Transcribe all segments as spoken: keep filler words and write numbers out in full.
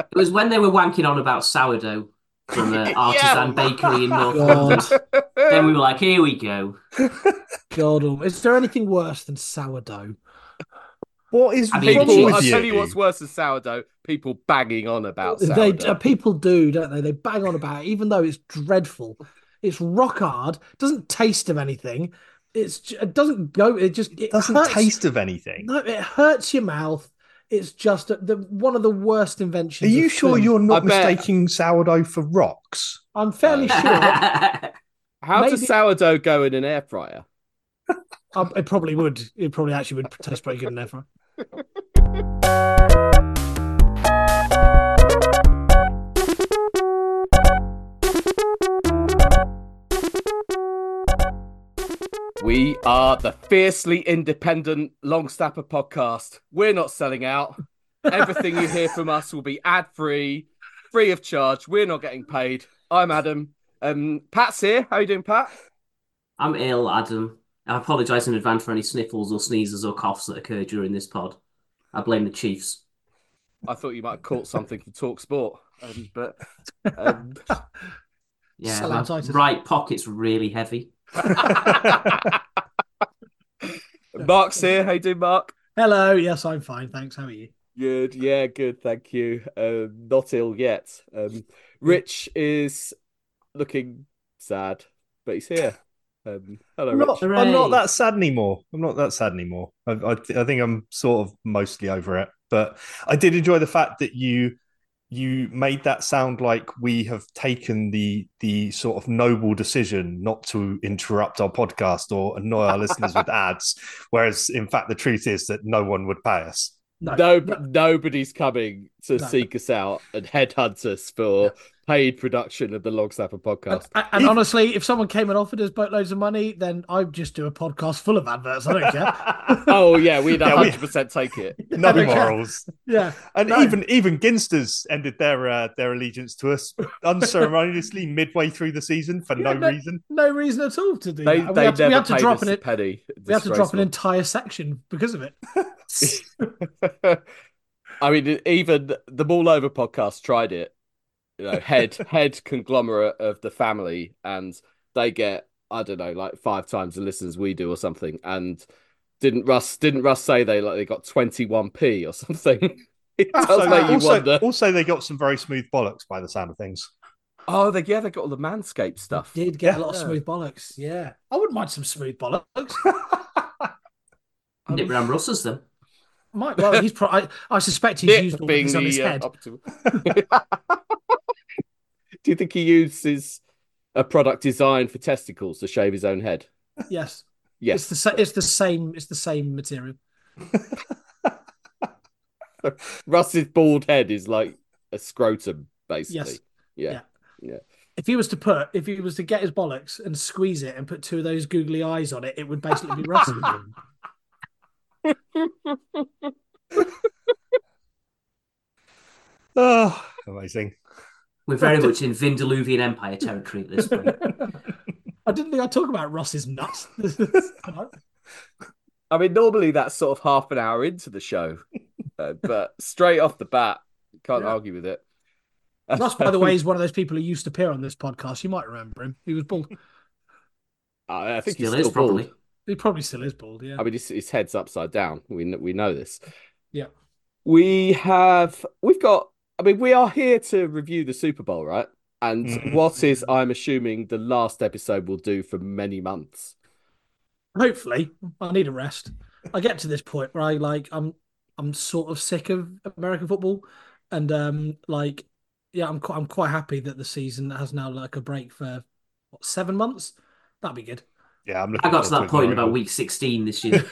It was when they were wanking on about sourdough from an Yeah. artisan bakery in North God, London. Then we were like, here we go. God, oh, is there anything worse than sourdough? What is I mean, the wrong People, I'll with cheese. tell you what's you? worse than sourdough. People banging on about They uh, sourdough. people do, don't they? They bang on about it, even though it's dreadful. It's rock hard. Doesn't taste of anything. It's j- it doesn't go. It just it Doesn't hurts. taste of anything. No, it hurts your mouth. It's just the one of the worst Are inventions of you sure food. you're I not bet. mistaking sourdough for rocks? I'm fairly Uh, sure. how does Maybe sourdough go in an air fryer? um, it probably would. It probably actually would taste pretty good in there. For We are the fiercely independent Long Snapper podcast. We're not selling out. Everything you hear from us will be ad free, free of charge. We're not getting paid. I'm Adam. Um, Pat's here. How you doing, Pat? I'm ill, Adam. I apologise in advance for any sniffles or sneezes or coughs that occur during this pod. I blame the Chiefs. I thought you might have caught something from Talk Sport, um, but um... Yeah, my Cellulitis. right pocket's really heavy. Mark's here. How you doing, Mark? Hello. Yes, I'm fine. Thanks. How are you? Good. Yeah, good. Thank you. Um, not ill yet. Um, Rich is looking sad, but he's here. Um, hello, I'm Rich. not, I'm not that sad anymore. I'm not that sad anymore. I, I, I think I'm sort of mostly over it. But I did enjoy the fact that you you made that sound like we have taken the the sort of noble decision not to interrupt our podcast or annoy our listeners with ads, whereas in fact the truth is that no one would pay us. No, No, no, nobody's coming to no. seek us out and headhunt us for paid production of the Log Snapper podcast. And, and honestly, if someone came and offered us boatloads of money, then I'd just do a podcast full of adverts. I don't care. Oh yeah, we'd Yeah, one we- hundred percent take it. No I don't care. morals. Yeah. And No. even even Ginsters ended their uh, their allegiance to us unceremoniously midway through the season for Yeah, no, reason. No reason at all to do They that. And we they had to, we never had to paid drop us an a it. penny. We had to drop an Disgraceful. entire section because of it. I mean, even the Mall Over podcast tried it. You know, head head conglomerate of the family, and they get I don't know, like five times the listens we do or something. And didn't Russ didn't Russ say they like they got twenty-one p or something? It does Also, make you also, wonder. also, they got some very smooth bollocks by the sound of things. Oh, they yeah, they got all the Manscaped stuff. Did get Yeah. a lot of Yeah. smooth bollocks. Yeah. I wouldn't mind some smooth bollocks. Nick Ram Russell's them. Might well he's pro- I, I suspect he's Nick used all being these on his the uh, head. optimal. Do you think he uses a product designed for testicles to shave his own head? Yes. Yes. It's the sa- it's the same it's the same material. Russ's bald head is like a scrotum, basically. Yes. Yeah. Yeah. Yeah. If he was to put if he was to get his bollocks and squeeze it and put two of those googly eyes on it, it would basically be Russell. Oh, amazing. We're very much in Vindoluvian Empire territory at this point. I didn't think I'd talk about Ross's nuts. I mean, normally that's sort of half an hour into the show, uh, but straight off the bat, can't Yeah. argue with it. Ross, by the way, is one of those people who used to appear on this podcast. You might remember him. He was bald. I I think Still he's is, still bald. probably. He probably still is bald, yeah. I mean, his, his head's upside down. We kn- we know this. Yeah. We have we've got. I mean, we are here to review the Super Bowl, right? And Mhm. what is, I'm assuming, the last episode we'll do for many months. Hopefully, I need a rest. I get to this point where I like I'm I'm sort of sick of American football, and um like yeah, I'm quite I'm quite happy that the season has now like a break for what seven months. That'd be good. Yeah, I'm looking I got to forward that point ignoring about all. week sixteen this year.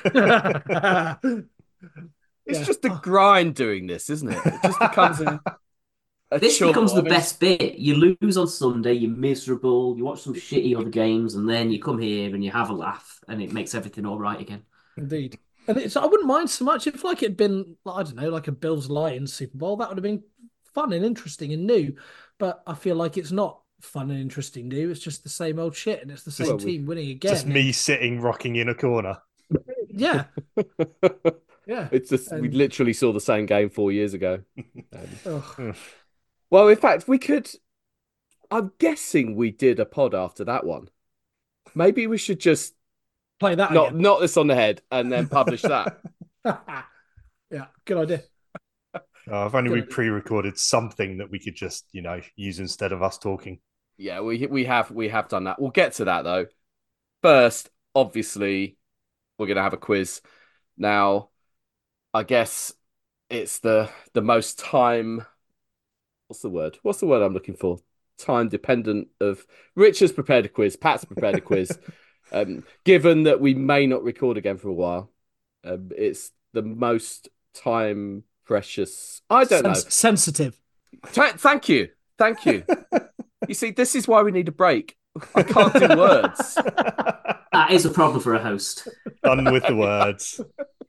It's Yeah. just a Oh. grind doing this, isn't it? It just becomes a, a This chore. becomes the I mean, best bit. You lose on Sunday, you're miserable, you watch some shitty other games, and then you come here and you have a laugh, and it makes everything all right again. Indeed. And it's I wouldn't mind so much if like it'd been I don't know like a Bills Lions Super Bowl. That would have been fun and interesting and new. But I feel like it's not fun and interesting new. It's just the same old shit, and it's the same Well, we- team winning again. Just me sitting rocking in a corner. Yeah, yeah. It's just we And- literally saw the same game four years ago. Um, Ugh. Well, in fact, we could. I'm guessing we did a pod after that one. Maybe we should just Play that not again. knock this on the head and then publish that. Yeah, good idea. Oh, if only we Good. pre-recorded something that we could just, you know, use instead of us talking. Yeah, we we have we have done that. We'll get to that though. First, obviously, we're gonna have a quiz. Now, I guess it's the the most time. What's the word? What's the word I'm looking for? Time dependent of Rich has prepared a quiz, Pat's prepared a quiz. Um, given that we may not record again for a while, um, it's the most time precious. I don't Sens- know. Sensitive. Th- thank you, thank you. You see, this is why we need a break. I can't do words. That is a problem for a host. Done with the words.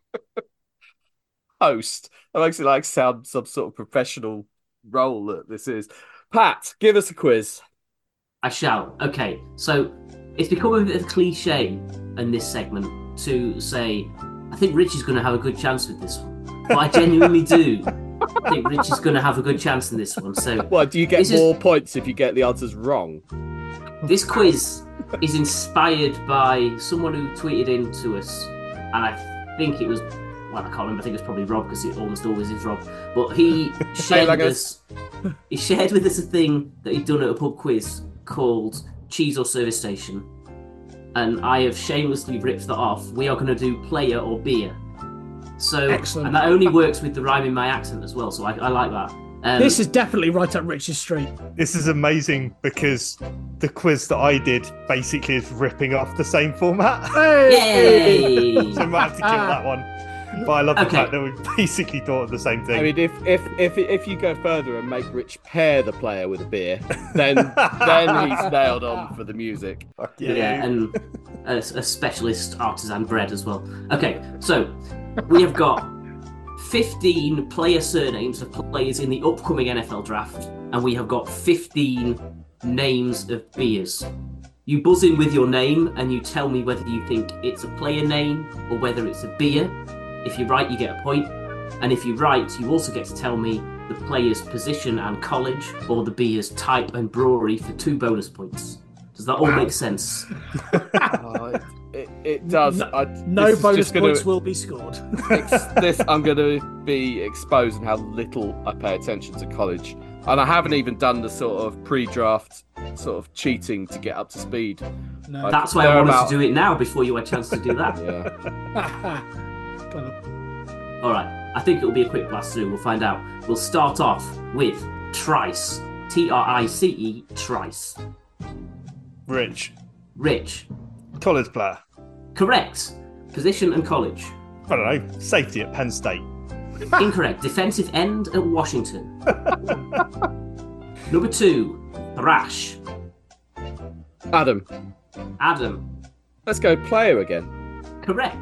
Host. That makes it like sound some sort of professional role that this is. Pat, give us a quiz. I shall. Okay, so it's become a bit of a cliche in this segment to say, I think Rich is going to have a good chance with this one. But I genuinely do think Rich is going to have a good chance in this one. So, Well, do you get This is- more points if you get the answers wrong? this quiz is inspired by someone who tweeted in to us, and I think it was, well, I can't remember, I think it was probably Rob, because it almost always is Rob, but he shared with us, he shared with us a thing that he'd done at a pub quiz called Cheese or Service Station, and I have shamelessly ripped that off. We are going to do player or beer. So, Excellent. and that only works with the rhyme in my accent as well, so I, I like that. Um, This is definitely right up Rich's street. This is amazing because the quiz that I did basically is ripping off the same format. Yay! So I might have to kill that one. But I love the Okay. fact that we basically thought of the same thing. I mean, if if if if you go further and make Rich pair the player with a beer, then then he's nailed on for the music. Fuck Yeah, you. and a, a specialist artisan bread as well. Okay, so we have got fifteen player surnames of players in the upcoming N F L draft, and we have got fifteen names of beers. You buzz in with your name and you tell me whether you think it's a player name or whether it's a beer. If you're right, you get a point. And if you're right, you also get to tell me the player's position and college, or the beer's type and brewery for two bonus points. Does that all Wow. make sense? Oh, it, it, it does. No- I, No this is bonus just gonna- points will be scored. ex- this I'm going to be exposing how little I pay attention to college, and I haven't even done the sort of pre-draft sort of cheating to get up to speed. No. I- That's why I They're wanted about- to do it now before you had a chance to do that. Yeah. Clever. All right, I think it'll be a quick blast through. We'll find out. We'll start off with Trice. T R I C E, Trice. Rich, Rich. college player. Correct. Position and college. I don't know. Safety at Penn State. Incorrect. Defensive end at Washington. Number two, Thrash. Adam, Adam. let's go player again. Correct.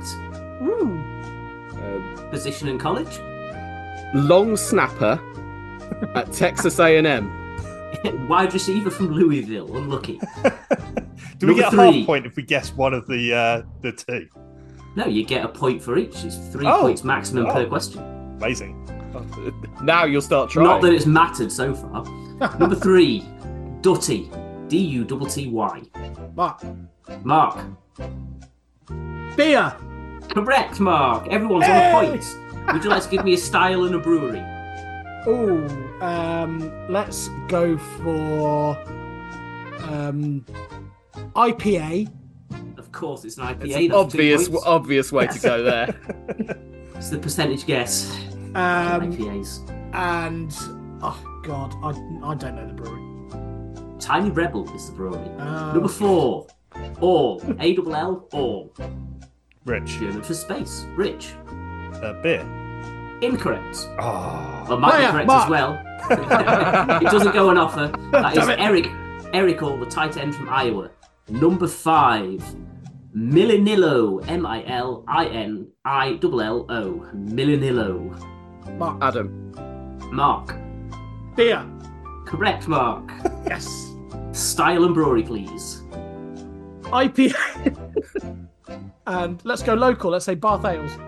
Um, Position and college. long snapper at Texas A and M. Wide receiver from Louisville. Unlucky. Do we Number get a three. half point if we guess one of the uh, the two? No, you get a point for each. It's three Oh. points maximum Oh. per question. Amazing. Now you'll start trying. Not that it's mattered so far. Number three, Dutty. D U T T Y. Mark. Mark. Beer. Correct, Mark. Everyone's on Hey! a point. Would you like to give me a style and a brewery? Oh, um, let's go for um, I P A. Of course, it's an I P It's A. an that's two obvious points. obvious way to Yes. go there. It's the percentage guess. Um, I P As. and oh god, I I don't know the brewery. Tiny Rebel is the brewery. Um, Number four, All. A L L, All. Rich, German for space. Rich. uh, beer. Incorrect. Oh, Well, might be Hiya, correct Mark. as well. It doesn't go on offer. That is Damn it. Eric. Eric All, the tight end from Iowa. Number five, Milinillo. M I L I N I L L O. Milinillo. Mark. Adam, Mark. Beer. Correct, Mark. Yes. Style and brewery, please. I P A. And let's go local. Let's say Bath Ales.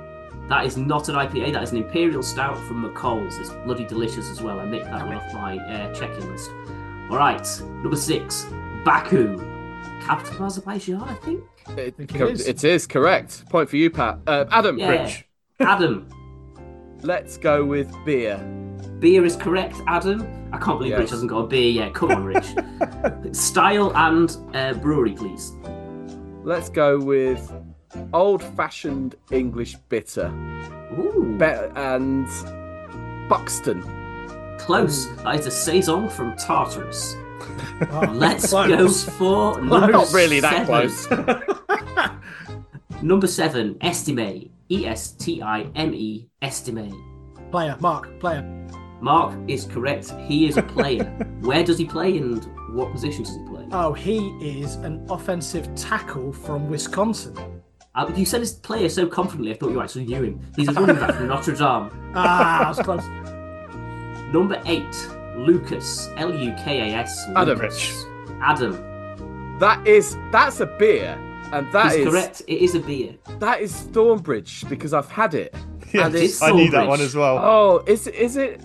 That is not an I P A. That is an Imperial Stout from McColl's. It's bloody delicious as well. I nicked that one off my uh, checking list. All right, number six, Baku. Capital of Azerbaijan, I think. It, think it co- is. it is correct. Point for you, Pat. Uh, Adam, Yeah. Rich. Adam. Let's go with beer. Beer is correct, Adam. I can't believe Yes. Rich hasn't got a beer yet. Come on, Rich. Style and uh, brewery, please. Let's go with old-fashioned English bitter. Ooh, Be- and Buxton. close. That is a saison from Tartarus. Oh, Let's close. go for number Not really that seven. close. Number seven, Estime. E S T I M E, Estime. Player, Mark, player. Mark is correct. He is a player. Where does he play and what position does he play? Oh, he is an offensive tackle from Wisconsin. Uh, you said his player so confidently, I thought you actually knew him. He's a running back from Notre Dame. Ah, I was close. Number eight, Lucas. L U K A S. Adam. Lucas. Adam. That is that's a beer, and that He's is correct. It is a beer. that is Thornbridge because I've had it. Yes, And it's I knew that Thornbridge. one as well. Oh, is is it?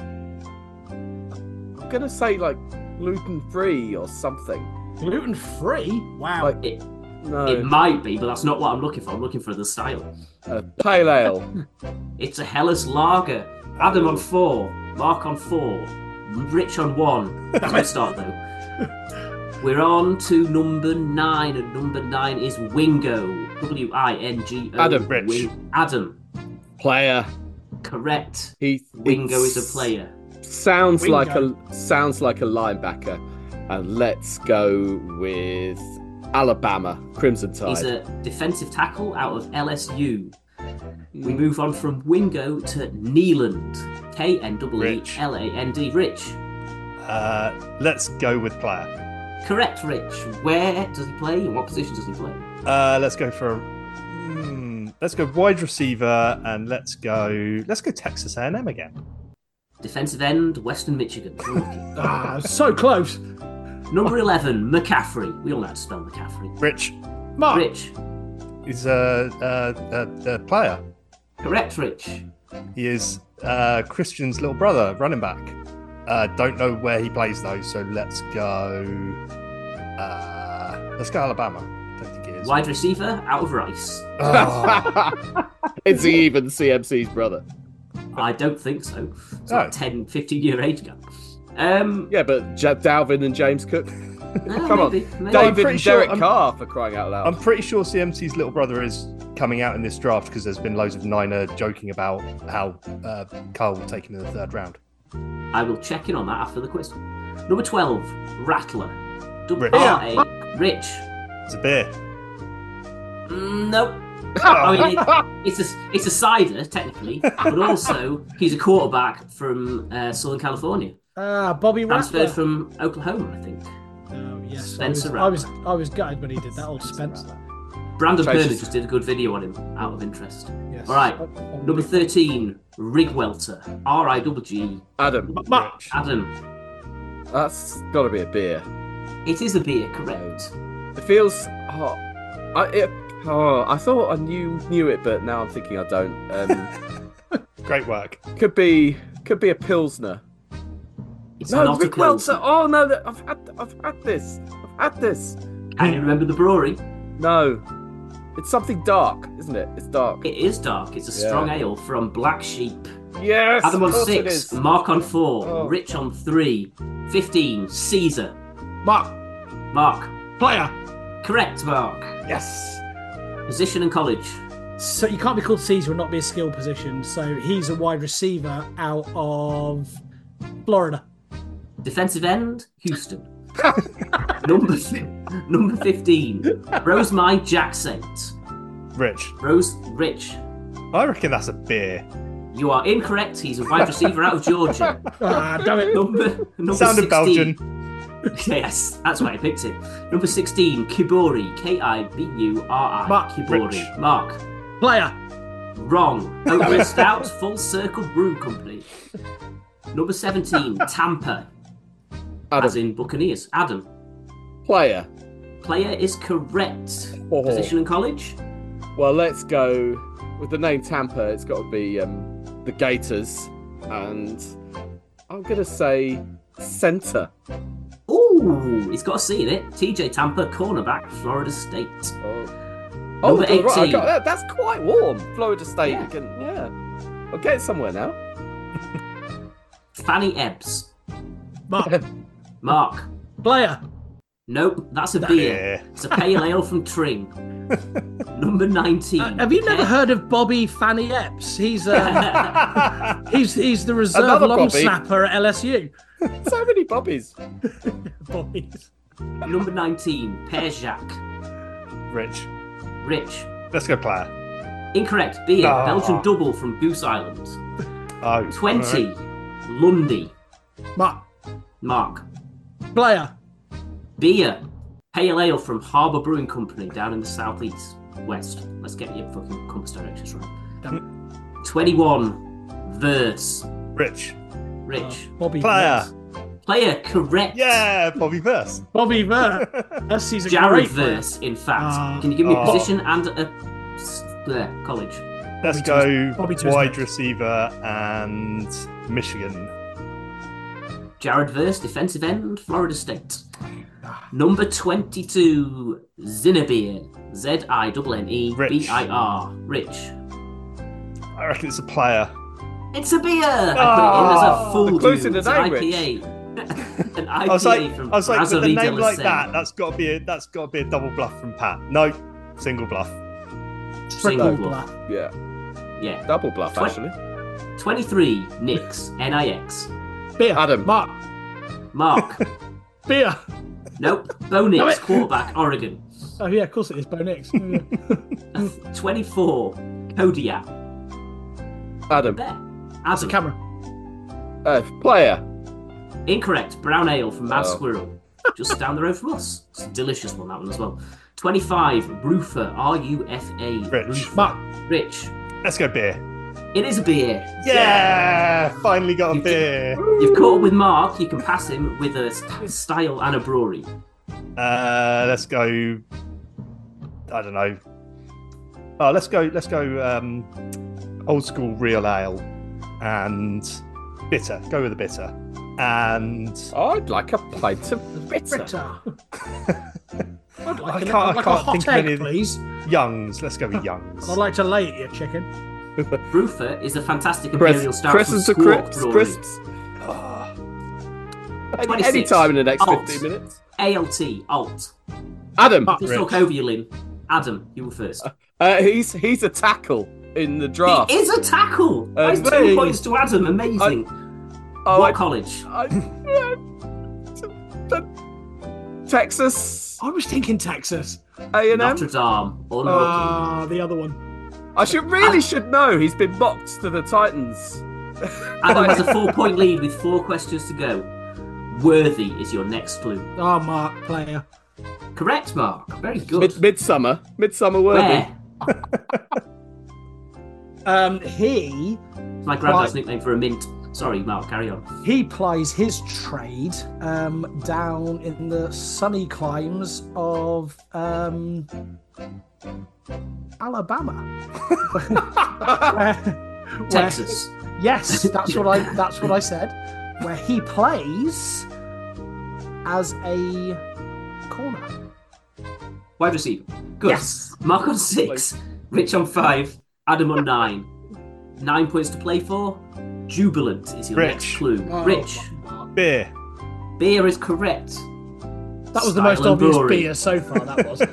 I'm gonna say like gluten free or something. Gluten free? Wow. Like It, no, it might be, but that's not what I'm looking for. I'm looking for the style. a pale ale. It's a Hellas Lager. Adam on four. Mark on four. Rich on one. That's my start though. We're on to number nine, and number nine is Wingo. W I N G O. Adam. Rich. Wing- Adam. Player. Correct. He Wingo it's- is a player. Sounds Wingo. like a sounds like a linebacker. And let's go with Alabama Crimson Tide. He's a defensive tackle out of L S U. Hmm. We move on from Wingo to Neeland. K N E E Rich. L A N D. Rich. Uh, let's go with player. Correct, Rich. Where does he play and what position does he play? Uh, let's go for. Hmm, let's go wide receiver, and let's go. Let's go Texas A and M again. Defensive end, Western Michigan. You're lucky. Ah, so close. Number eleven, McCaffrey. We all know how to spell McCaffrey. Rich Mark. Rich. is a, a, a, a player. Correct, Rich. He is uh, Christian's little brother, running back. Uh, don't know where he plays though, so let's go. Uh, let's go Alabama. Don't think it is. Wide receiver, out of Rice. Oh, Is he even C M C's brother? I don't think so. It's No. like ten, fifteen year age gap. Um, Yeah, but J- Dalvin and James Cook. no, Come on. maybe, maybe. I'm David pretty and sure Derek I'm- Carr for crying out loud. I'm pretty sure C M C's little brother is coming out in this draft because there's been loads of Niner joking about how uh, Carl will take him in the third round. I will check in on that after the quiz. Number twelve, Rattler. Rich. R A. Rich. It's a beer. Mm, nope. I mean, it, it's a it's a cider technically, but also he's a quarterback from uh, Southern California, Ah, Bobby transferred Rattler. from Oklahoma, I think. Oh yes, Spencer I was, I was I was gutted when he did that. Old Spencer. Brandon Traces. Perner just did a good video on him, out of interest. Yes. All right, Oh, oh, number thirteen, Rig Welter. R I G G. Adam, Mark. Adam. that's got to be a beer. It is a beer, correct? It feels. Oh, I, it, oh, I thought I knew knew it, but now I'm thinking I don't. Um, Great work. could be could be a pilsner. It's No, not a Rick Welter. Pilsner. Oh no, that- I've had I've had this. I've had this. Can you remember the brewery? No, it's something dark, isn't it? It's dark. It is dark. It's a Yeah. strong ale from Black Sheep. Yes. Adam on of course it six, is. Mark on four, Oh. Rich on three, fifteen, Caesar. Mark. Mark. Player. Correct, Mark. Yes. Position and college. So you can't be called Caesar and not be a skill position. So he's a wide receiver out of Florida. Defensive end, Houston. number fi- number fifteen, Rosemai Jack Saint. Rich. Rose Rich. I reckon that's a beer. You are incorrect. He's a wide receiver out of Georgia. Ah, damn it. Number number Sounded sixteen. Belgian. Yes, that's why I picked it. Number sixteen, Kibori. K I B U R I. Mark. Kibori. Rich. Mark. Player. Wrong. Oakland Stout Full Circle Brew Company. Number seventeen, Tampa. As Adam. in Buccaneers. Adam. Player. Player is correct. Oh. Position and college. Well, let's go. with the name Tampa, it's got to be um, the Gators, and I'm gonna say centre. Ooh, he's got a C in it. T J Tampa, cornerback, Florida State. Oh, oh Number right, I eighteen. got that. That's quite warm. Florida State. Yeah. You can, yeah. I'm getting somewhere now. Fanny Ebbs. Mark. Mark. Player. Nope, that's a beer. Yeah. It's a pale ale from Tring. Number nineteen. Uh, have you never Pe- heard of Bobby Fanny Epps? He's uh, he's he's the reserve Another long Bobby. snapper at L S U. So many bobbies. Bobbies. Number nineteen, Per Jacques. Rich. Rich. Let's go player. Incorrect. Beer. Ah. Belgian double from Goose Island. Oh. twenty, all right. Lundy. Mark. Mark. Player. Beer. Pale ale from Harbour Brewing Company down in the southeast west. Let's get your fucking compass directions right. Damn twenty-one, verse. Rich. Rich. Uh, Bobby. Player. Verse. Player, correct. Yeah, Bobby Verse. Bobby Verse. He's a Jared great player. Verse, in fact. Ah. Can you give me a Oh. position and a s- there, college? Let's Bobby go Tuesday. Bobby Tuesday. wide receiver and Michigan. Jared Verse, defensive end, Florida State. Number twenty-two, Zinnebeer. Z I N N E B I R. Rich. I reckon it's a player. It's a beer! I Ah. put it in as a full The clue's dude. in the It's an name, I P A. An I P A I was like, from I was like, with a Brasserie de name la like Seine. that, that's got to be a that's got to be a double bluff from Pat. No, single bluff. Single Triple bluff. bluff. Yeah. Yeah. Double bluff, Twen- actually. twenty-three, Nix. N I X. Beer. Adam. Mark. Mark. Beer. Nope. Bo Damn Nix, it. quarterback, Oregon. Oh yeah, of course it is. Bo Nix. Oh, yeah. twenty-four, Kodiak. Adam. There. That's a Adam. camera. Uh, player. Incorrect. Brown ale from Mad Oh. Squirrel. Just down the road from us. It's a delicious one, that one as well. twenty-five, Rufa. R U F A. Rich. Rufa. Mark. Rich. Let's go beer. It is a beer. Yeah, finally got a You- beer. You've caught up with Mark. You can pass him with a st- style and a brewery. Uh, let's go. I don't know. Oh, let's go. Let's go. Um, old school real ale and bitter. Go with the bitter. And I'd like a pint of bitter. Ritter. I'd like, I a, can't- I'd I like can't a hot think of egg, any- please. Youngs. Let's go with Youngs. I'd like to lay it, you chicken. Rufa is a fantastic imperial Crisps, stout from crisps, are Squawk crisps, Brewery. crisps. Oh, Any, twenty-six. any time in the next Alt. fifteen minutes. A L T, Alt. Adam. Mark. Just Rich. talk over you, Lynn. Adam, you were first. Uh, he's he's a tackle in the draft. He is a tackle. Uh, That's two hey. points to Adam. Amazing. Oh, what I- college? I- Texas I was thinking Texas. A and M. Notre Dame. Unlucky. Ah, the other one. I should really should know. He's been mocked to the Titans. Adam has a four-point lead with four questions to go. Worthy is your next clue. Oh, Mark, player. Correct, Mark. Very good. Mid midsummer, midsummer worthy. Where? Um, he It's my granddad's nickname for a mint. Sorry, Mark, carry on. he plies his trade um, down in the sunny climes of um, Alabama. Where- where- Texas. yes, that's what I that's what I said. Where he plays as a corner. Wide receiver. Good. Yes. Mark on six. Rich on five. Adam on nine. Nine points to play for. Jubilant is your Rich. next clue. Oh. Rich. beer. Beer is correct. That was the Style most and obvious brewery. beer so far. That was.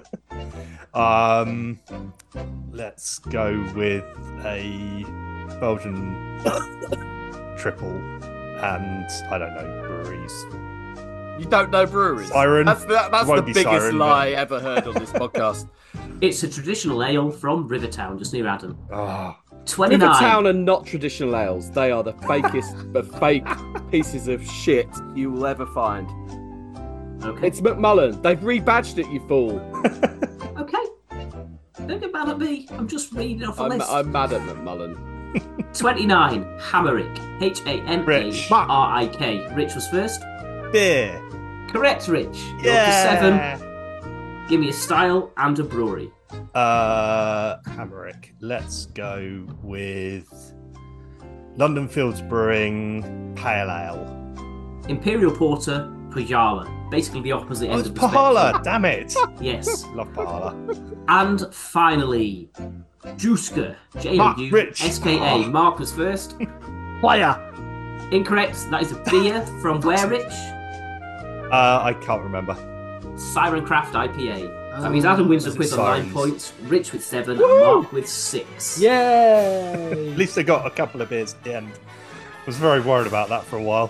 Um, let's go with a Belgian triple, and I don't know breweries. You don't know breweries. Siren. That's the, that's the Won't be biggest Siren, lie ever heard on this podcast. It's a traditional ale from Rivertown, just near Adam. Oh, twenty-nine. Rivertown are not traditional ales. They are the fakest, the fake pieces of shit you will ever find. Okay. It's McMullen. They've rebadged it, you fool. Okay. Don't get mad at me. I'm just reading off a I'm, list. I'm mad at McMullen. twenty-nine. Hamerick. H A M A Rich. R I K. Rich was first. beer. Correct, Rich. You're up to Yeah. seven. Give me a style and a brewery. Uh, Hamerick. Let's go with London Fields Brewing Pale Ale. Imperial Porter, Pajala. Basically the opposite Oh, end it's of the Pahala. spectrum. Damn it. Yes. Love Pahala. And finally, Juska. J O Mark U Rich. S K A. Oh. Mark was first. Player. Incorrect. That is a beer from where, Rich? Uh, I can't remember. Siren Craft I P A. That means Adam wins the is it quiz on nine Sirens? points, Rich with seven, and Mark with six. Yay! At least I got a couple of beers at the end. I was very worried about that for a while.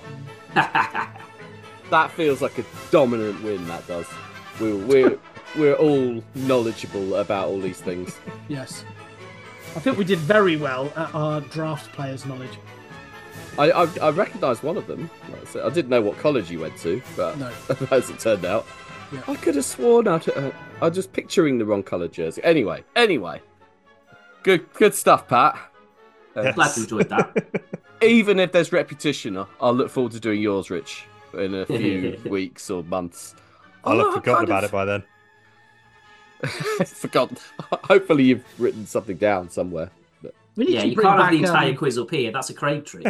That feels like a dominant win. That does. We're we're we're all knowledgeable about all these things. Yes. I think we did very well at our draft players' knowledge. I I, I recognise one of them. Like I said, I didn't know what college you went to, but No. as it turned out, Yeah. I could have sworn I. Uh, I was just picturing the wrong colour jersey. Anyway, anyway, good good stuff, Pat. Uh, Yes. Glad you enjoyed that. Even if there's repetition, I'll, I'll look forward to doing yours, Rich, in a few weeks or months. I'll Oh, have I forgotten kind about of- it by then. Forgotten. Hopefully, you've written something down somewhere. But We need Yeah, to you bring can't have back, the entire um, quiz up here. That's a Craig trick.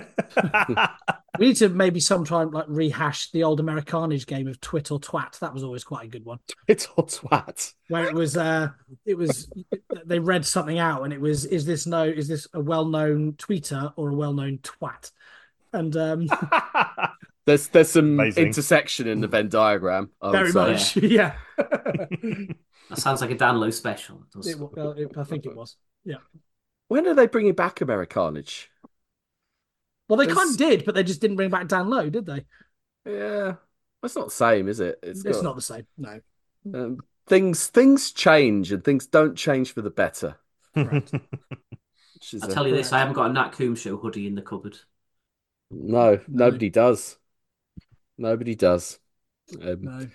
We need to maybe sometime like rehash the old Americanage game of twit or twat. That was always quite a good one. it's all twat. Where it was, uh, it was, they read something out, and it was, is this no, is this a well-known tweeter or a well-known twat? And um, There's there's some Amazing. intersection in the Venn diagram. I would very say. much, yeah. That sounds like a Dan Lowe special. It does. It, well, it, I think it was. Yeah. When are they bringing back Americanage? Well, they There's- kind of did, but they just didn't bring back Dan Lowe, did they? Yeah, it's not the same, is it? It's, got- not the same. No. Um, things things change and things don't change for the better. Correct. Which is I a- tell you this, I haven't got a Nat Coombs show hoodie in the cupboard. no, nobody does. Nobody does. Um, No.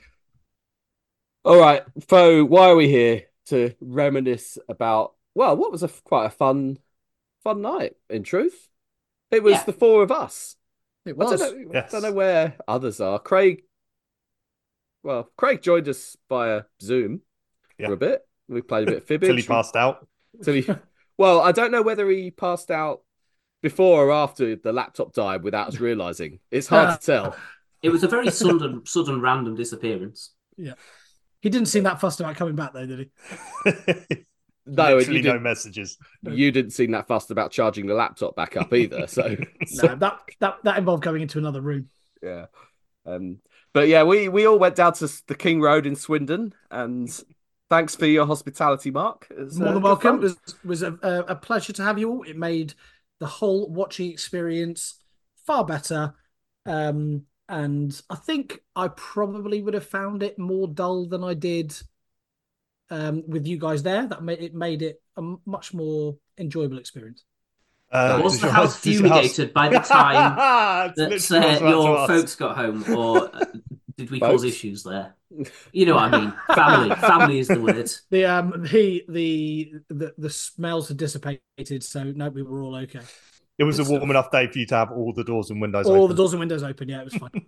All right, Fo, why are we here to reminisce about? Well, what was a quite a fun, fun night. In truth, it was Yeah. the four of us. It I was. don't know, I Yes. don't know where others are. Craig, well, Craig joined us via Zoom Yeah. for a bit. We played a bit of fibbage. Till he passed out. Till he- well, I don't know whether he passed out before or after the laptop died without us realizing. It's hard to tell. It was a very sudden, sudden, random disappearance. He didn't seem that fussed about coming back, though, did he? No, and you Literally no didn't, messages. you didn't seem that fussed about charging the laptop back up either. So, so- No, that, that, that involved going into another room. yeah. Um, but yeah, we, we all went down to the King Road in Swindon, and thanks for your hospitality, Mark. It's, More uh, than good welcome. fun. It was, was a, a, a pleasure to have you all. It made the whole watching experience far better. Um, and I think I probably would have found it more dull than I did um, with you guys there. That made it made it a m- much more enjoyable experience. Uh, Was does the your house does your house- fumigated by the time That's that literally what I uh, was about to your ask. folks got home, or uh, did we cause Folks? issues there? You know what I mean. Family. Family is the word. The um the the the, the smells had dissipated, so no, we were all okay. It was a Good warm stuff. enough day for you to have all the doors and windows All the open. doors and windows open. Yeah, it was fine.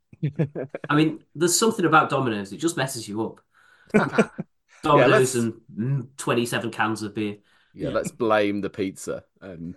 I mean, there's something about Domino's. It just messes you up. let's- Domino's and mm, twenty-seven cans of beer. Yeah, Yeah. let's blame the pizza. Um,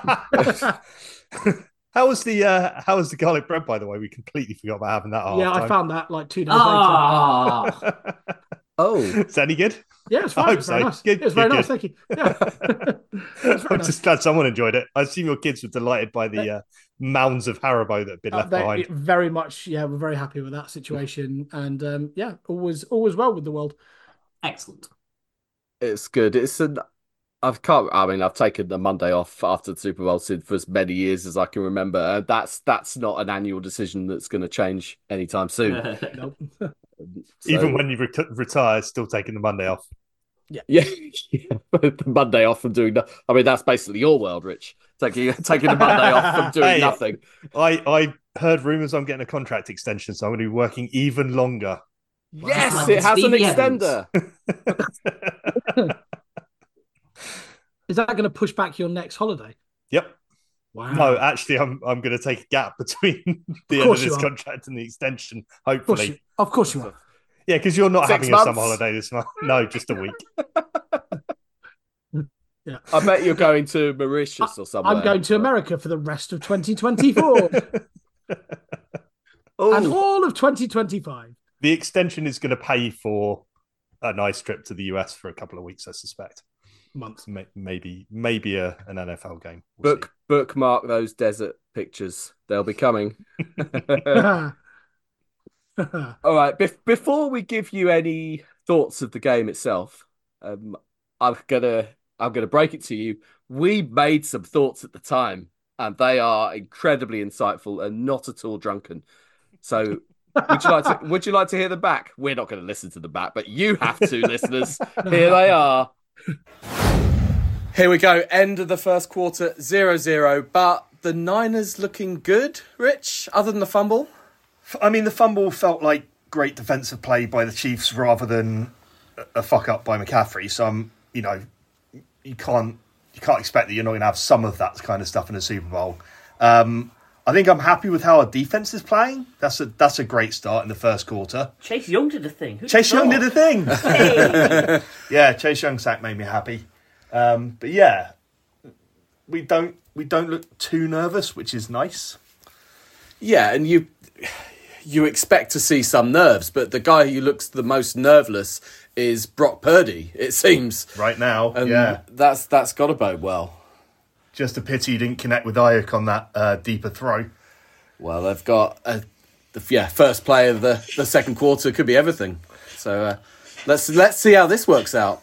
How was the uh, how was the garlic bread? By the way, we completely forgot about having that. At yeah, I halftime. found that like two days Ah, oh, Is that any good? later. Yeah, it was I fine. hope It was very so. nice. Good, it was very good, nice. good. Thank you. Yeah. It was very I'm nice. just glad someone enjoyed it. I assume your kids were delighted by the uh, mounds of Haribo that had been Uh, left they- behind. very much. Yeah, we're very happy with that situation, and um, yeah, always always well with the world. excellent. it's good. It's an. I've can't. I mean, I've taken the Monday off after the Super Bowl since for as many years as I can remember. Uh, that's that's not an annual decision that's going to change anytime soon. Nope. So- Even when you ret- retire, still taking the Monday off. yeah, yeah, the Monday off from doing. No- I mean, that's basically your world, Rich. Taking taking the Monday off from doing Hey. nothing. I, I heard rumours I'm getting a contract extension, so I'm going to be working even longer. Yes, Wow. it has an Stevie Evans. extender. Is that going to push back your next holiday? Yep. Wow. No, actually, I'm I'm going to take a gap between the end of course you this are. contract and the extension. Of course, Hopefully, you, of course you are. yeah, because you're not Six having a summer months? holiday this month. No, just a week. Yeah. I bet you're going to Mauritius or somewhere. I'm going to America for the rest of twenty twenty-four and all of twenty twenty-five. The extension is going to pay for a nice trip to the U S for a couple of weeks, I suspect. Months. Maybe maybe a, an N F L game. We'll Book bookmark those desert pictures. They'll be coming. All right. Be- before we give you any thoughts of the game itself, um, I'm gonna I'm gonna break it to you. We made some thoughts at the time, and they are incredibly insightful and not at all drunken. So, would you like to would you like to hear them back? We're not going to listen to them back, but you have to, listeners. Here they are. Here we go. End of the first quarter, zero zero. But the Niners looking good, Rich, other than the fumble? I mean, the fumble felt like great defensive play by the Chiefs rather than a fuck up by McCaffrey. So, um, you know, you can't you can't expect that you're not going to have some of that kind of stuff in a Super Bowl. Um, I think I'm happy with how our defense is playing. That's a that's a great start in the first quarter. Chase Young did a thing. Who Chase Young thought? did a thing. Hey. Yeah, Chase Young sack made me happy. Um, but yeah, we don't we don't look too nervous, which is nice. Yeah, and you you expect to see some nerves, but the guy who looks the most nerveless is Brock Purdy, it seems. Right now, And yeah. that's that's got to bode well. Just a pity you didn't connect with Ayuk on that uh, deeper throw. Well, they've got a, the yeah first play of the, the second quarter could be everything. So uh, let's let's see how this works out.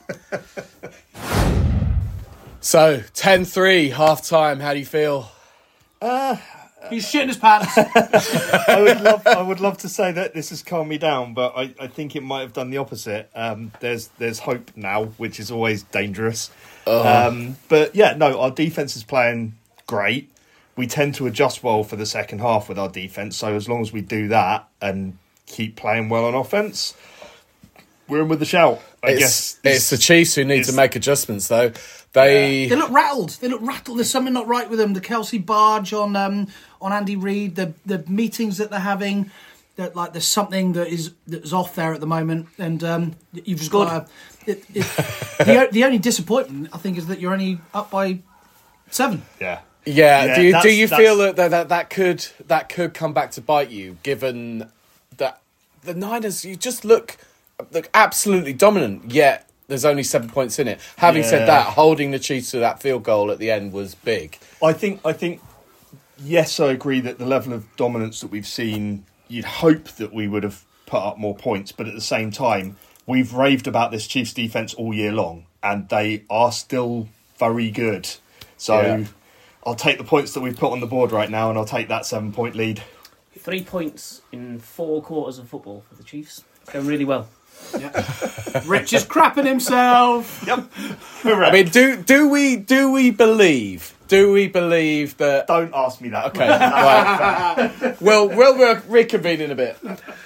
So ten three half time. How do you feel? Uh, He's shitting his pants. I would love I would love to say that this has calmed me down, but I, I think it might have done the opposite. Um, there's there's hope now, which is always dangerous. Uh, Um, but yeah, no, our defense is playing great. We tend to adjust well for the second half with our defense. So as long as we do that and keep playing well on offense, we're in with the shout. I it's, guess it's the Chiefs who need it's- to make adjustments, though. They They look rattled. They look rattled. There's something not right with them. The Kelsey barge on um, on Andy Reid, the the meetings that they're having, that like there's something that is that's off there at the moment, and um, you've just got to. It, it, the the only disappointment I think is that you're only up by seven. Yeah. Yeah, Yeah, do you, do that's- you that's- feel that, that that could that could come back to bite you, given that the Niners, you just look look absolutely dominant, yet there's only seven points in it. Having Yeah. said that, holding the Chiefs to that field goal at the end was big. I think I think yes, I agree that the level of dominance that we've seen, you'd hope that we would have put up more points, but at the same time, we've raved about this Chiefs defense all year long, and they are still very good. So Yeah. I'll take the points that we've put on the board right now, and I'll take that seven point lead. Three points in four quarters of football for the Chiefs. Going really well. Rich is crapping himself. Yep. I mean, do do we do we believe do we believe that? Don't ask me that. Okay, right. Well, we'll re- reconvene in a bit.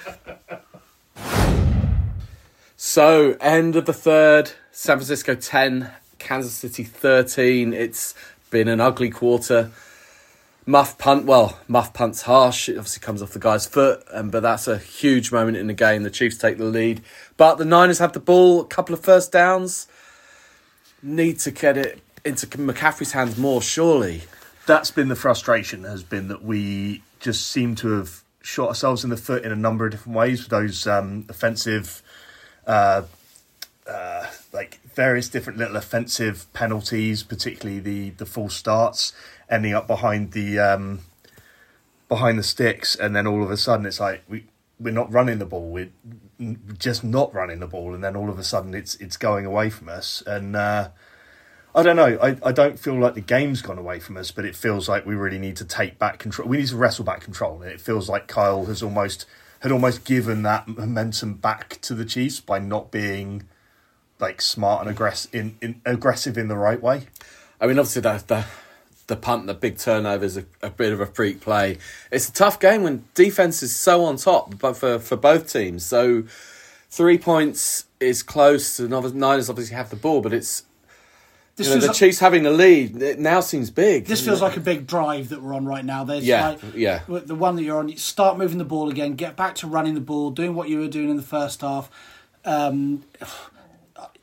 So, end of the third, San Francisco ten, Kansas City thirteen. It's been an ugly quarter. Muff punt, well, muff punt's harsh. It obviously comes off the guy's foot, um, but that's a huge moment in the game. The Chiefs take the lead. But the Niners have the ball, a couple of first downs. Need to get it into McCaffrey's hands more, surely. That's been the frustration, has been that we just seem to have shot ourselves in the foot in a number of different ways with those um, offensive, uh, uh, like various different little offensive penalties, particularly the the false starts, ending up behind the um, behind the sticks, and then all of a sudden it's like we we're not running the ball, we're just not running the ball, and then all of a sudden it's it's going away from us, and uh, I don't know. I, I don't feel like the game's gone away from us, but it feels like we really need to take back control. We need to wrestle back control, and it feels like Kyle has almost had almost given that momentum back to the Chiefs by not being like smart and aggressive in, in aggressive in the right way. I mean, obviously, the the, the punt, the big turnover is a, a bit of a freak play. It's a tough game when defense is so on top, but for, for both teams. So three points is close, and obviously Niners obviously have the ball, but it's This you know, feels the like, Chiefs having the lead. It now seems big. this feels like a big drive that we're on right now. There's Yeah, like yeah. the one that you're on. Start moving the ball again. Get back to running the ball, doing what you were doing in the first half. Um,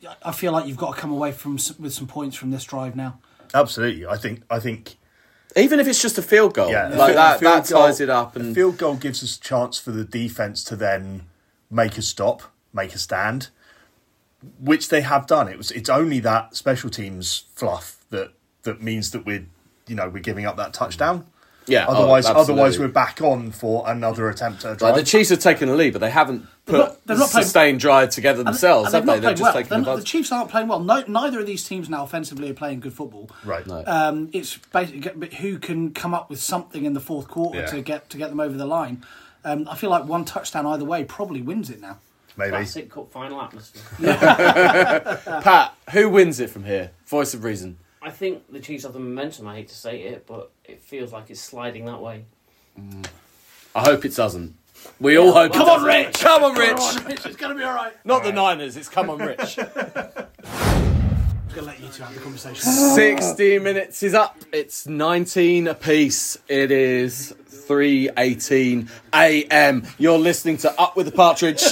I feel like you've got to come away from with some points from this drive now. Absolutely. I think. I think. Even if it's just a field goal, Yeah, like a that, field that goal- ties it up. A And field goal gives us a chance for the defense to then make a stop, make a stand, which they have done. It was. It's only that special teams fluff that that means that we're, you know, we're giving up that touchdown. yeah, oh, Otherwise, absolutely. otherwise we're back on for another attempt at a drive. Like the Chiefs have taken the lead, but they haven't put not- they've not played- sustained drive together And- themselves, and have they've they? not They've played just well. taken They're the not- buzz. the Chiefs aren't playing well. No, neither of these teams now offensively are playing good football. Right. No. Um, it's basically who can come up with something in the fourth quarter Yeah. to get to get them over the line. Um, I feel like one touchdown either way probably wins it now. Maybe. Classic cup final atmosphere. Pat, who wins it from here? Voice of reason. I think the Chiefs have the momentum. I hate to say it, but it feels like it's sliding that way. I hope it doesn't. We all hope. Come it on, doesn't. Rich! Come on, Rich! Come on, Rich! It's going to be all right. Not the Niners. It's come on, Rich. I'm going to let you two have the conversation. Sixty minutes is up. It's nineteen apiece. It is three eighteen a m. You're listening to Up with the Partridge.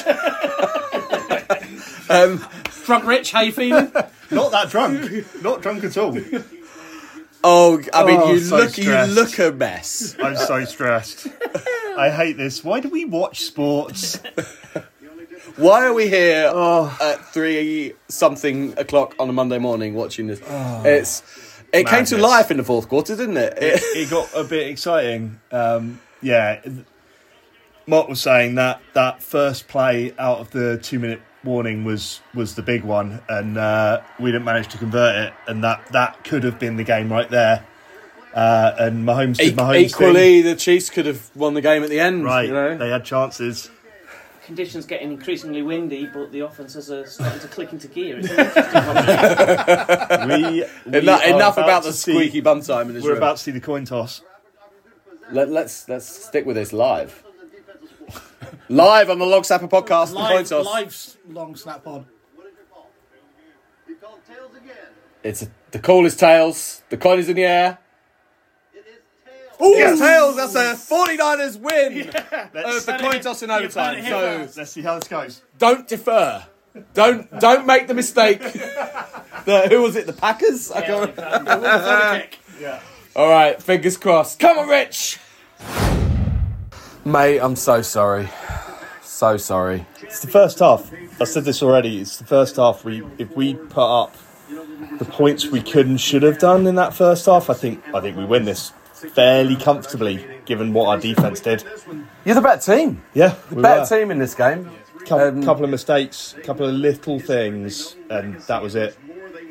um, Drunk Rich, how you feeling? Not that drunk. Not drunk at all. oh, I mean, Oh, you so look, you stressed. look a mess. I'm so stressed. I hate this. Why do we watch sports? Why are we here Oh. at three something o'clock on a Monday morning watching this? It's it came to Madness. life in the fourth quarter, didn't it? it, it got a bit exciting. Um, yeah, Mark was saying that that first play out of the two minute warning was was the big one, and uh, we didn't manage to convert it, and that that could have been the game right there. Uh, and Mahomes did E- Mahomes equally, the Chiefs could have won the game at the end. thing. Right? You know? They had chances. Conditions getting increasingly windy, but the offenses are starting to click into gear. It's an interesting combination. We, we Enough, are enough about to the see- squeaky bum time in this We're room. about to see the coin toss. Let, let's let's stick with this live. Live on the Log Sapper podcast. the coin live, toss. live long snap pod. It's a, the call is tails. The coin is in the air. Ooh, It's tails. That's a 49ers win Let's, of the coin toss in overtime. So let's see how this goes. don't defer. Don't don't make the mistake. The, who was it? The Packers? I can't remember. Yeah. All right, fingers crossed. Come on, Rich. Mate, I'm so sorry. So sorry. It's the first half. I said this already. It's the first half. We if we put up the points we could and should have done in that first half, I think I think we win this fairly comfortably, given what our defense did. You're the better team. Yeah, The we better were. team in this game. Couple, Um, couple of mistakes, couple of little things, and that was it.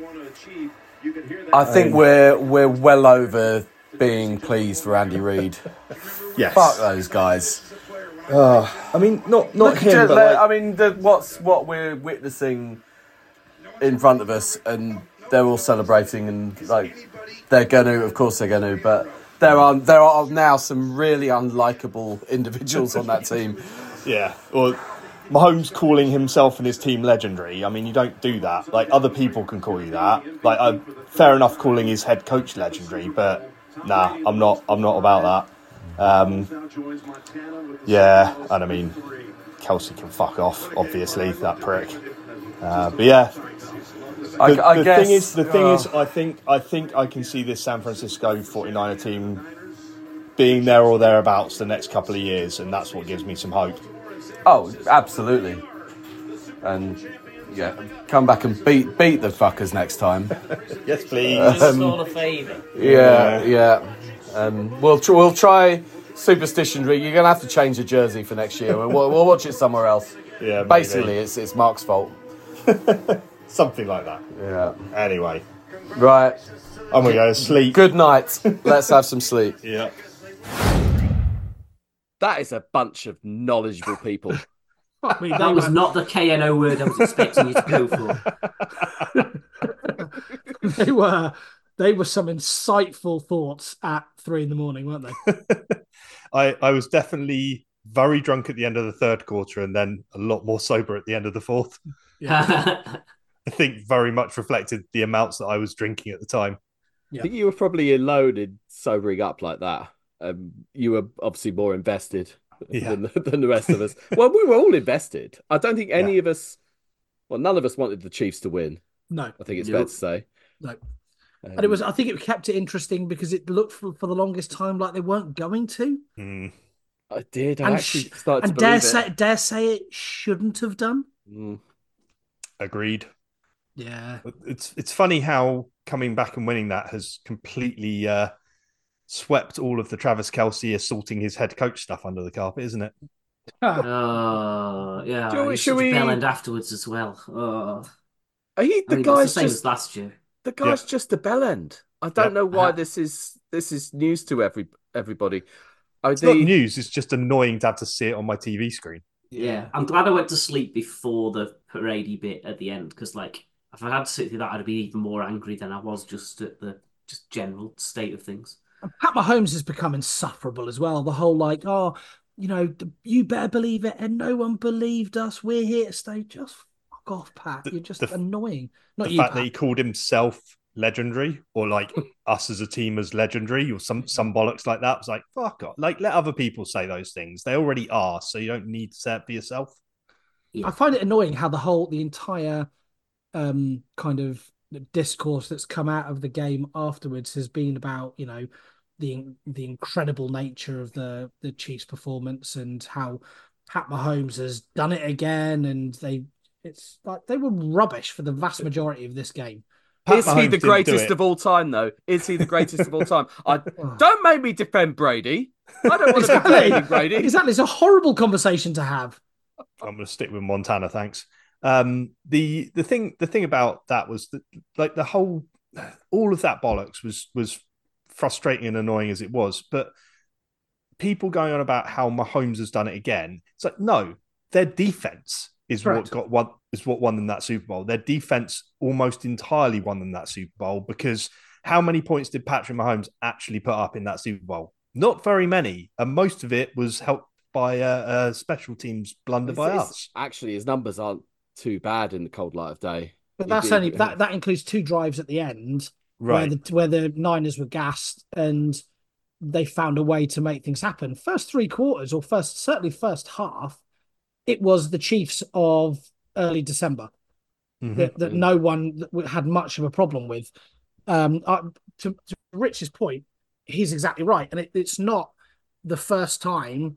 I think we're we're well over being pleased for Andy Reid. Yes. Fuck those guys. I mean, not not Look at him, it, but like, like, I mean, the, what's what we're witnessing in front of us, and they're all celebrating, and like they're going to, of course, they're going to, but there are there are now some really unlikable individuals on that team. yeah. Or Mahomes calling himself and his team legendary. I mean, you don't do that. Like, other people can call you that. Like, uh, fair enough calling his head coach legendary, but nah, I'm not. I'm not about that. Um, yeah, and I mean, Kelsey can fuck off. Obviously, that prick. Uh, but yeah, I, the, I the guess thing is, the thing uh, is, I think, I think I can see this San Francisco forty-niner team being there or thereabouts the next couple of years, and that's what gives me some hope. oh, absolutely, and yeah, come back and beat beat the fuckers next time. Yes, please. Do us all a favour. Yeah, yeah. Um, we'll tr- we'll try superstition. You're gonna have to change the jersey for next year. We'll, we'll watch it somewhere else. Yeah, maybe. Basically, it's it's Mark's fault. Something like that. Yeah. Anyway, Right. I'm gonna go to sleep. Good night. Let's have some sleep. Yeah. That is a bunch of knowledgeable people. I mean, That was not the K N O word I was expecting you to go for. they were they were some insightful thoughts at three in the morning, weren't they? I, I was definitely very drunk at the end of the third quarter and then a lot more sober at the end of the fourth. I think very much reflected the amounts that I was drinking at the time. Yeah. I think you were probably alone in sobering up like that. Um, you were obviously more invested Yeah. than, than the rest of us. Well, we were all invested. I don't think any Yeah. of us Well, none of us wanted the Chiefs to win. No, I think it's Nope. fair to say. no. Um, And it was, I think it kept it interesting because it looked for, for the longest time like they weren't going to. Mm. I did. I And, actually sh- started and to dare believe say, it. dare say it shouldn't have done. Mm. Agreed. Yeah. It's it's funny how coming back and winning that has completely uh, swept all of the Travis Kelce assaulting his head coach stuff under the carpet, isn't it? Oh, yeah. Shall we- He's shall such a bell we- end afterwards as well. Oh. Are he, I the mean, it's the guy's same just as last year. the guy's Yep. just a bell end. I don't Yep. know why Uh-huh. this is this is news to every everybody. Oh, It's the, not news. It's just annoying to have to see it on my T V screen. Yeah. I'm glad I went to sleep before the paradey bit at the end because, like, if I had to sit through that, I'd be even more angry than I was just at the just general state of things. And Pat Mahomes has become insufferable as well. The whole like, oh, you know, you better believe it, and no one believed us. We're here to stay. Just fuck off, Pat. The- You're just the- annoying. Not the you, fact Pat. that he called himself legendary, or like us as a team as legendary, or some some bollocks like that, was like, fuck off. Like, let other people say those things. They already are, so you don't need to say it for yourself. Yeah. I find it annoying how the whole, the entire um, kind of discourse that's come out of the game afterwards has been about, you know, the the incredible nature of the the Chiefs' performance and how Pat Mahomes has done it again, and they it's like they were rubbish for the vast majority of this game. Pat is he Mahomes the didn't do greatest it. of all time, though? Is he the greatest of all time? I don't make me defend Brady. I don't want to be Exactly. defending Brady. Exactly, it's a horrible conversation to have. I'm going to stick with Montana, thanks. Um, the the thing the thing about that was that, like, the whole all of that bollocks was was frustrating and annoying as it was, but people going on about how Mahomes has done it again. It's like, no, their defense is Correct. what got one is what won them that Super Bowl. Their defense almost entirely won them that Super Bowl because how many points did Patrick Mahomes actually put up in that Super Bowl? Not very many, and most of it was helped by a, a special teams blunder by It's- us. Actually, his numbers aren't too bad in the cold light of day. But He that's did- only that that includes two drives at the end Right. where the where the Niners were gassed and they found a way to make things happen. First three quarters, or first certainly first half, it was the Chiefs of early December Mhm. that, that Mm. no one had much of a problem with. Um, I, to, to Rich's point, he's exactly right, and it, it's not the first time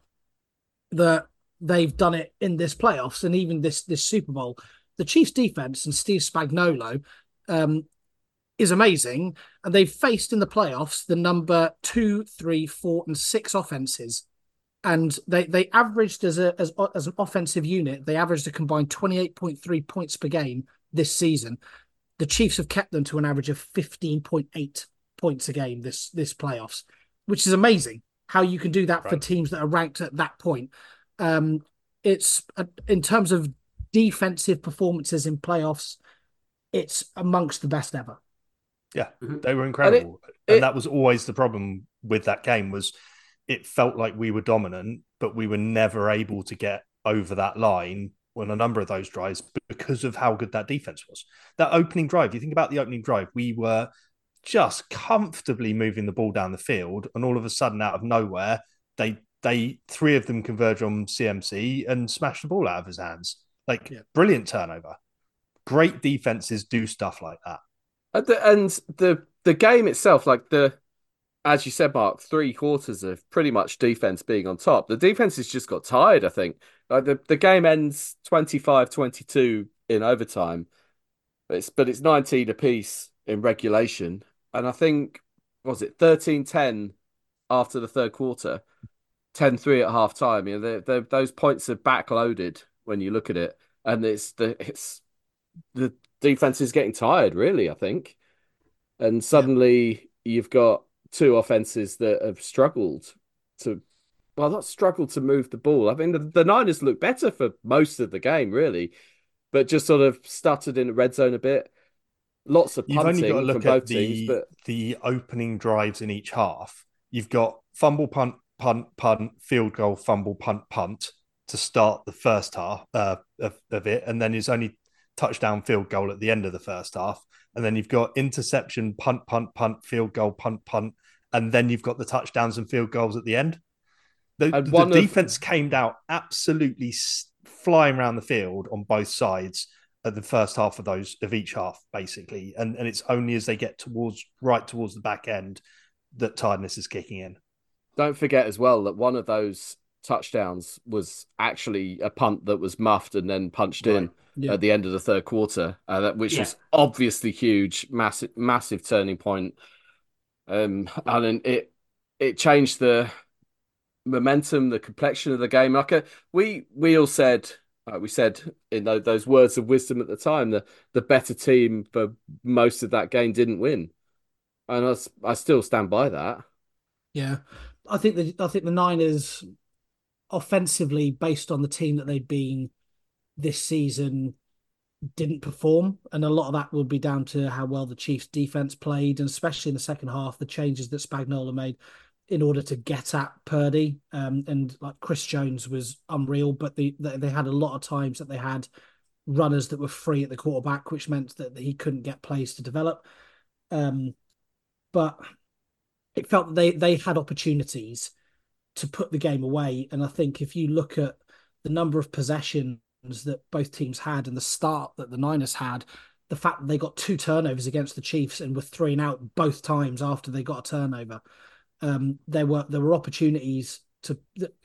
that they've done it in this playoffs and even this this Super Bowl. The Chiefs' defense and Steve Spagnuolo um, is amazing, and they've faced in the playoffs the number two, three, four, and six offenses, and they they averaged as a as as an offensive unit, they averaged a combined twenty-eight point three points per game this season. The Chiefs have kept them to an average of fifteen point eight points a game this this playoffs, which is amazing. How you can do that for Right. teams that are ranked at that point. Um, it's uh, in terms of defensive performances in playoffs, it's amongst the best ever. Yeah, Mhm. they were incredible, and, it- that was always the problem with that game. Was it felt like we were dominant, but we were never able to get over that line on a number of those drives because of how good that defense was. That opening drive, you think about the opening drive, we were just comfortably moving the ball down the field, and all of a sudden, out of nowhere, they they three of them converge on C M C and smash the ball out of his hands. Like, Yeah. brilliant turnover. Great defenses do stuff like that. And the, and the the game itself, like the as you said, Mark, three quarters of pretty much defense being on top. The defense has just got tired, I think. Like the, the game ends twenty-five twenty-two in overtime. But it's but it's nineteen apiece in regulation. And I think what was it thirteen ten after the third quarter, ten three at half time. You know, they're, they're, those points are backloaded when you look at it. And it's the it's the defense is getting tired, really, I think. And suddenly you've got two offenses that have struggled to, well, not struggled to move the ball. I mean, the, the Niners look better for most of the game, really, but just sort of stuttered in the red zone a bit. Lots of You've only punting got to from look both at the teams, but the opening drives in each half. You've got fumble, punt, punt, punt, field goal, fumble, punt, punt to start the first half uh, of, of it, and then there's only touchdown, field goal at the end of the first half, and then you've got interception, punt, punt, punt, field goal, punt, punt, and then you've got the touchdowns and field goals at the end. The, And the one of- defense came out absolutely flying around the field on both sides. at the first half of those of each half, basically. And and it's only as they get towards right towards the back end that tiredness is kicking in. Don't forget as well that one of those touchdowns was actually a punt that was muffed and then punched right. in yeah. at the end of the third quarter, uh, that, which yeah. was obviously huge, massive, massive turning point. Um, and it it changed the momentum, the complexion of the game. Like a, we we all said, like we said in those, those words of wisdom at the time, the the better team for most of that game didn't win, and I, I still stand by that. Yeah, I think the I think the Niners, offensively, based on the team that they'd been this season, didn't perform, and a lot of that will be down to how well the Chiefs' defense played, and especially in the second half, the changes that Spagnuolo made in order to get at Purdy. Um, and like Chris Jones was unreal, but the, the, they had a lot of times that they had runners that were free at the quarterback, which meant that he couldn't get plays to develop. Um, but it felt that they they had opportunities to put the game away, and I think if you look at the number of possessions that both teams had and the start that the Niners had, the fact that they got two turnovers against the Chiefs and were three and out both times after they got a turnover, um, there were there were opportunities to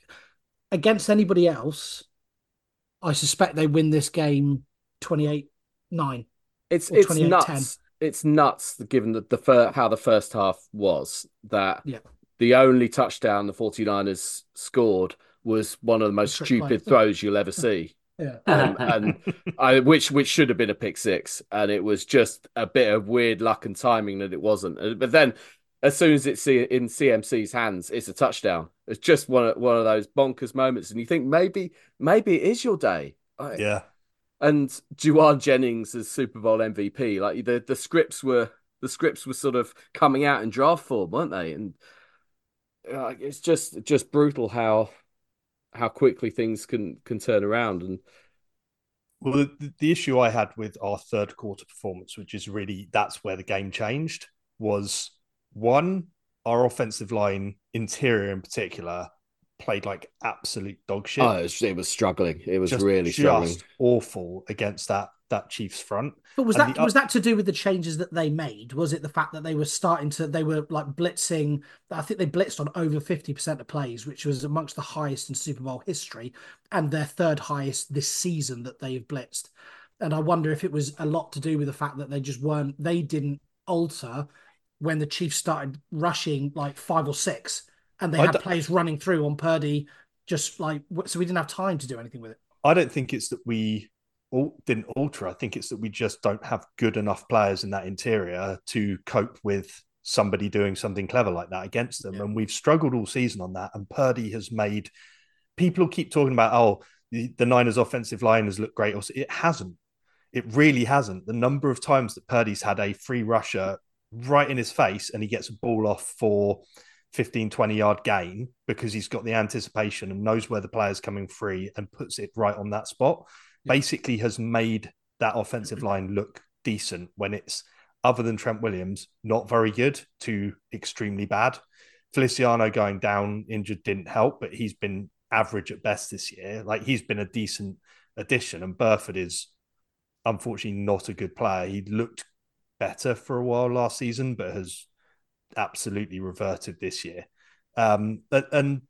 against anybody else. I suspect they win this game twenty-eight nine. It's it's nuts. It's nuts given the, the fir- how the first half was, that yeah. the only touchdown the 49ers scored was one of the most stupid play. throws you'll ever see. Yeah. Um, and I, which which should have been a pick six, and it was just a bit of weird luck and timing that it wasn't. But then, as soon as it's in C M C's hands, it's a touchdown. It's just one of, one of those bonkers moments, and you think maybe maybe it is your day. Yeah. And Juwan Jennings as Super Bowl M V P, like the the scripts were the scripts were sort of coming out in draft form, weren't they? And uh, it's just just brutal how. how quickly things can can turn around. And well, the, the issue I had with our third quarter performance, which is really that's where the game changed, was one, our offensive line, interior in particular, played like absolute dog shit. Oh, it was, it was struggling. It was just, really just struggling. Awful against that that Chiefs front. But was and that was that to do with the changes that they made? Was it the fact that they were starting to they were like blitzing? I think they blitzed on over fifty percent of plays, which was amongst the highest in Super Bowl history, and their third highest this season that they've blitzed. And I wonder if it was a lot to do with the fact that they just weren't they didn't alter when the Chiefs started rushing like five or six, and they had d- players running through on Purdy, just like so we didn't have time to do anything with it. I don't think it's that we didn't alter. I think it's that we just don't have good enough players in that interior to cope with somebody doing something clever like that against them. Yeah. And we've struggled all season on that. And Purdy has made people keep talking about, oh, the, the Niners offensive line has looked great. It hasn't. It really hasn't. The number of times that Purdy's had a free rusher right in his face and he gets a ball off for fifteen, twenty yard gain because he's got the anticipation and knows where the player's coming free and puts it right on that spot. Basically has made that offensive line look decent when it's, other than Trent Williams, not very good to extremely bad. Feliciano going down injured didn't help, but he's been average at best this year. Like he's been a decent addition, and Burford is unfortunately not a good player. He looked better for a while last season, but has absolutely reverted this year. Um, and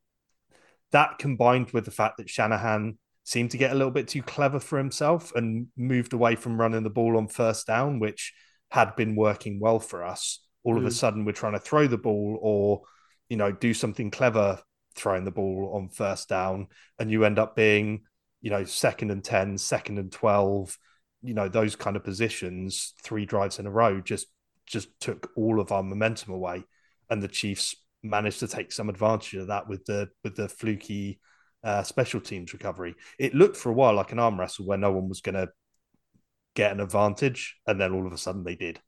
that combined with the fact that Shanahan seemed to get a little bit too clever for himself and moved away from running the ball on first down, which had been working well for us. All mm. of a sudden, we're trying to throw the ball or, you know, do something clever throwing the ball on first down. And you end up being, you know, second and ten, second and twelve, you know, those kind of positions, three drives in a row just, just took all of our momentum away. And the Chiefs managed to take some advantage of that with the, with the fluky, Uh, special teams recovery. It looked for a while like an arm wrestle where no one was going to get an advantage, and then all of a sudden they did.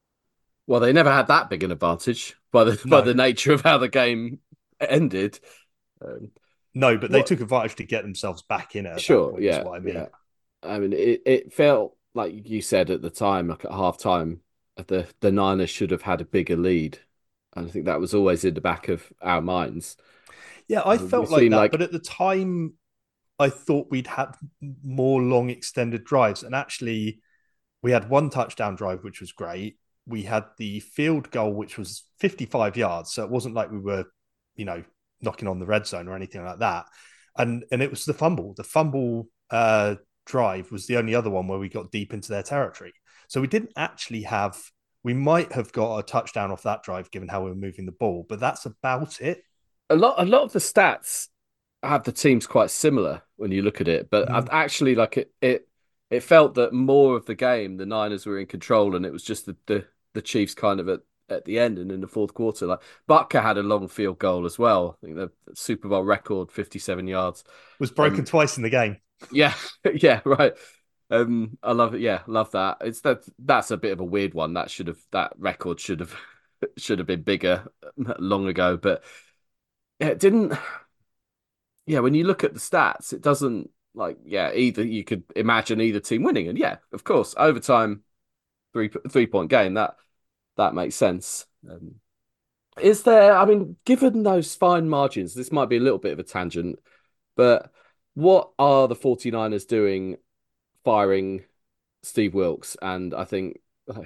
Well, they never had that big an advantage by the no. by the nature of how the game ended. Um, no, but they what, took advantage to get themselves back in it. At sure, that point, yeah, is what I mean. Yeah. I mean, it, it felt like you said at the time, like at half time, the the Niners should have had a bigger lead, and I think that was always in the back of our minds. Yeah, I felt like that, like... but at the time, I thought we'd had more long extended drives, and actually we had one touchdown drive, which was great. We had the field goal, which was fifty-five yards, so it wasn't like we were, you know, knocking on the red zone or anything like that. And and it was the fumble. The fumble uh, drive was the only other one where we got deep into their territory. So we didn't actually have. We might have got a touchdown off that drive, given how we were moving the ball, but that's about it. A lot, a lot of the stats have the teams quite similar when you look at it, but Mhm. I've actually like it, it, it felt that more of the game the Niners were in control, and it was just the the, the Chiefs kind of at, at the end and in the fourth quarter. Like Butker had a long field goal as well. I think the Super Bowl record, fifty-seven yards, Was broken Um, twice in the game. Yeah, yeah, right. Um, I love it. Yeah, love that. It's that that's a bit of a weird one. That should have that record should have should have been bigger long ago, but it didn't. Yeah, when you look at the stats, it doesn't like yeah. Either you could imagine either team winning, and yeah, of course, overtime three three point game that that makes sense. Um, is there? I mean, given those fine margins, this might be a little bit of a tangent, but what are the 49ers doing firing Steve Wilkes? And I think,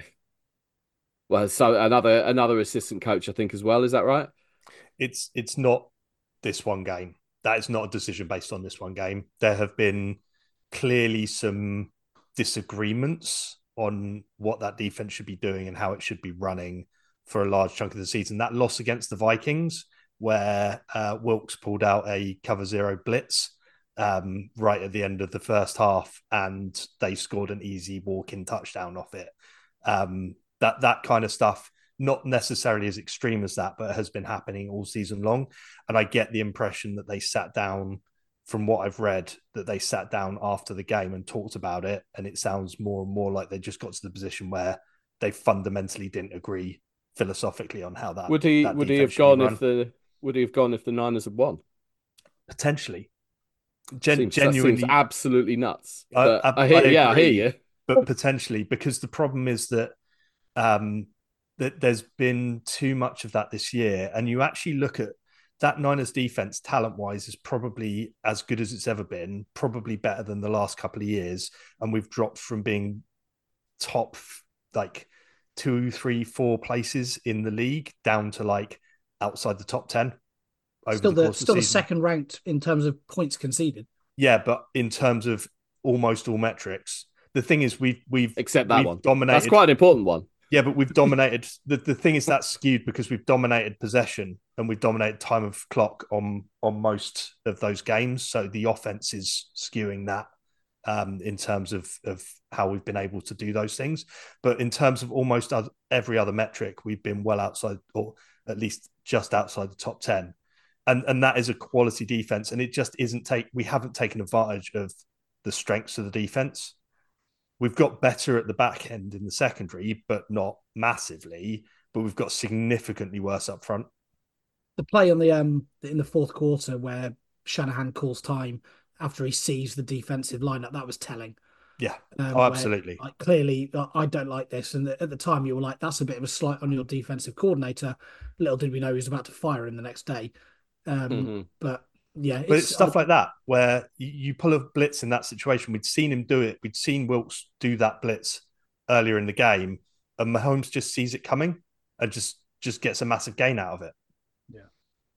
well, so another another assistant coach, I think, as well. Is that right? It's it's not this one game. That is not a decision based on this one game. There have been clearly some disagreements on what that defense should be doing and how it should be running for a large chunk of the season. That loss against the Vikings, where uh, Wilkes pulled out a cover zero blitz um, right at the end of the first half, and they scored an easy walk-in touchdown off it. Um, that that kind of stuff, not necessarily as extreme as that, but has been happening all season long. And I get the impression that they sat down, from what I've read, that they sat down after the game and talked about it. And it sounds more and more like they just got to the position where they fundamentally didn't agree philosophically on how that would he that would he defense have should be gone run. if the would he have gone if the Niners had won? Potentially. Gen- Seems, genuinely, that seems absolutely nuts. I, But I, I, hear, I yeah, I hear agree, you. but potentially, because the problem is that um, that there's been too much of that this year, and you actually look at that Niners defense talent wise is probably as good as it's ever been, probably better than the last couple of years, and we've dropped from being top like two, three, four places in the league down to like outside the top ten over Still the the course of still the the season. second ranked in terms of points conceded. Yeah, but in terms of almost all metrics, the thing is we've we've Except that we've one. dominated. That's quite an important one. Yeah, but we've dominated. the, the thing is that's skewed because we've dominated possession and we've dominated time of clock on on most of those games. So the offense is skewing that um, in terms of of how we've been able to do those things. But in terms of almost other, every other metric, we've been well outside, or at least just outside the top ten. And and that is a quality defense. And it just isn't take. We haven't taken advantage of the strengths of the defense. We've got better at the back end in the secondary, but not massively. But we've got significantly worse up front. The play on the um in the fourth quarter where Shanahan calls time after he sees the defensive lineup, that was telling. Yeah, Um, oh, where, absolutely. like, clearly, uh, I don't like this. And at the time, you were like, "That's a bit of a slight on your defensive coordinator." Little did we know he was about to fire him the next day. Um, Mm-hmm. But yeah, But it's stuff like that where you, you pull a blitz in that situation. We'd seen him do it. We'd seen Wilkes do that blitz earlier in the game, and Mahomes just sees it coming and just just gets a massive gain out of it. Yeah.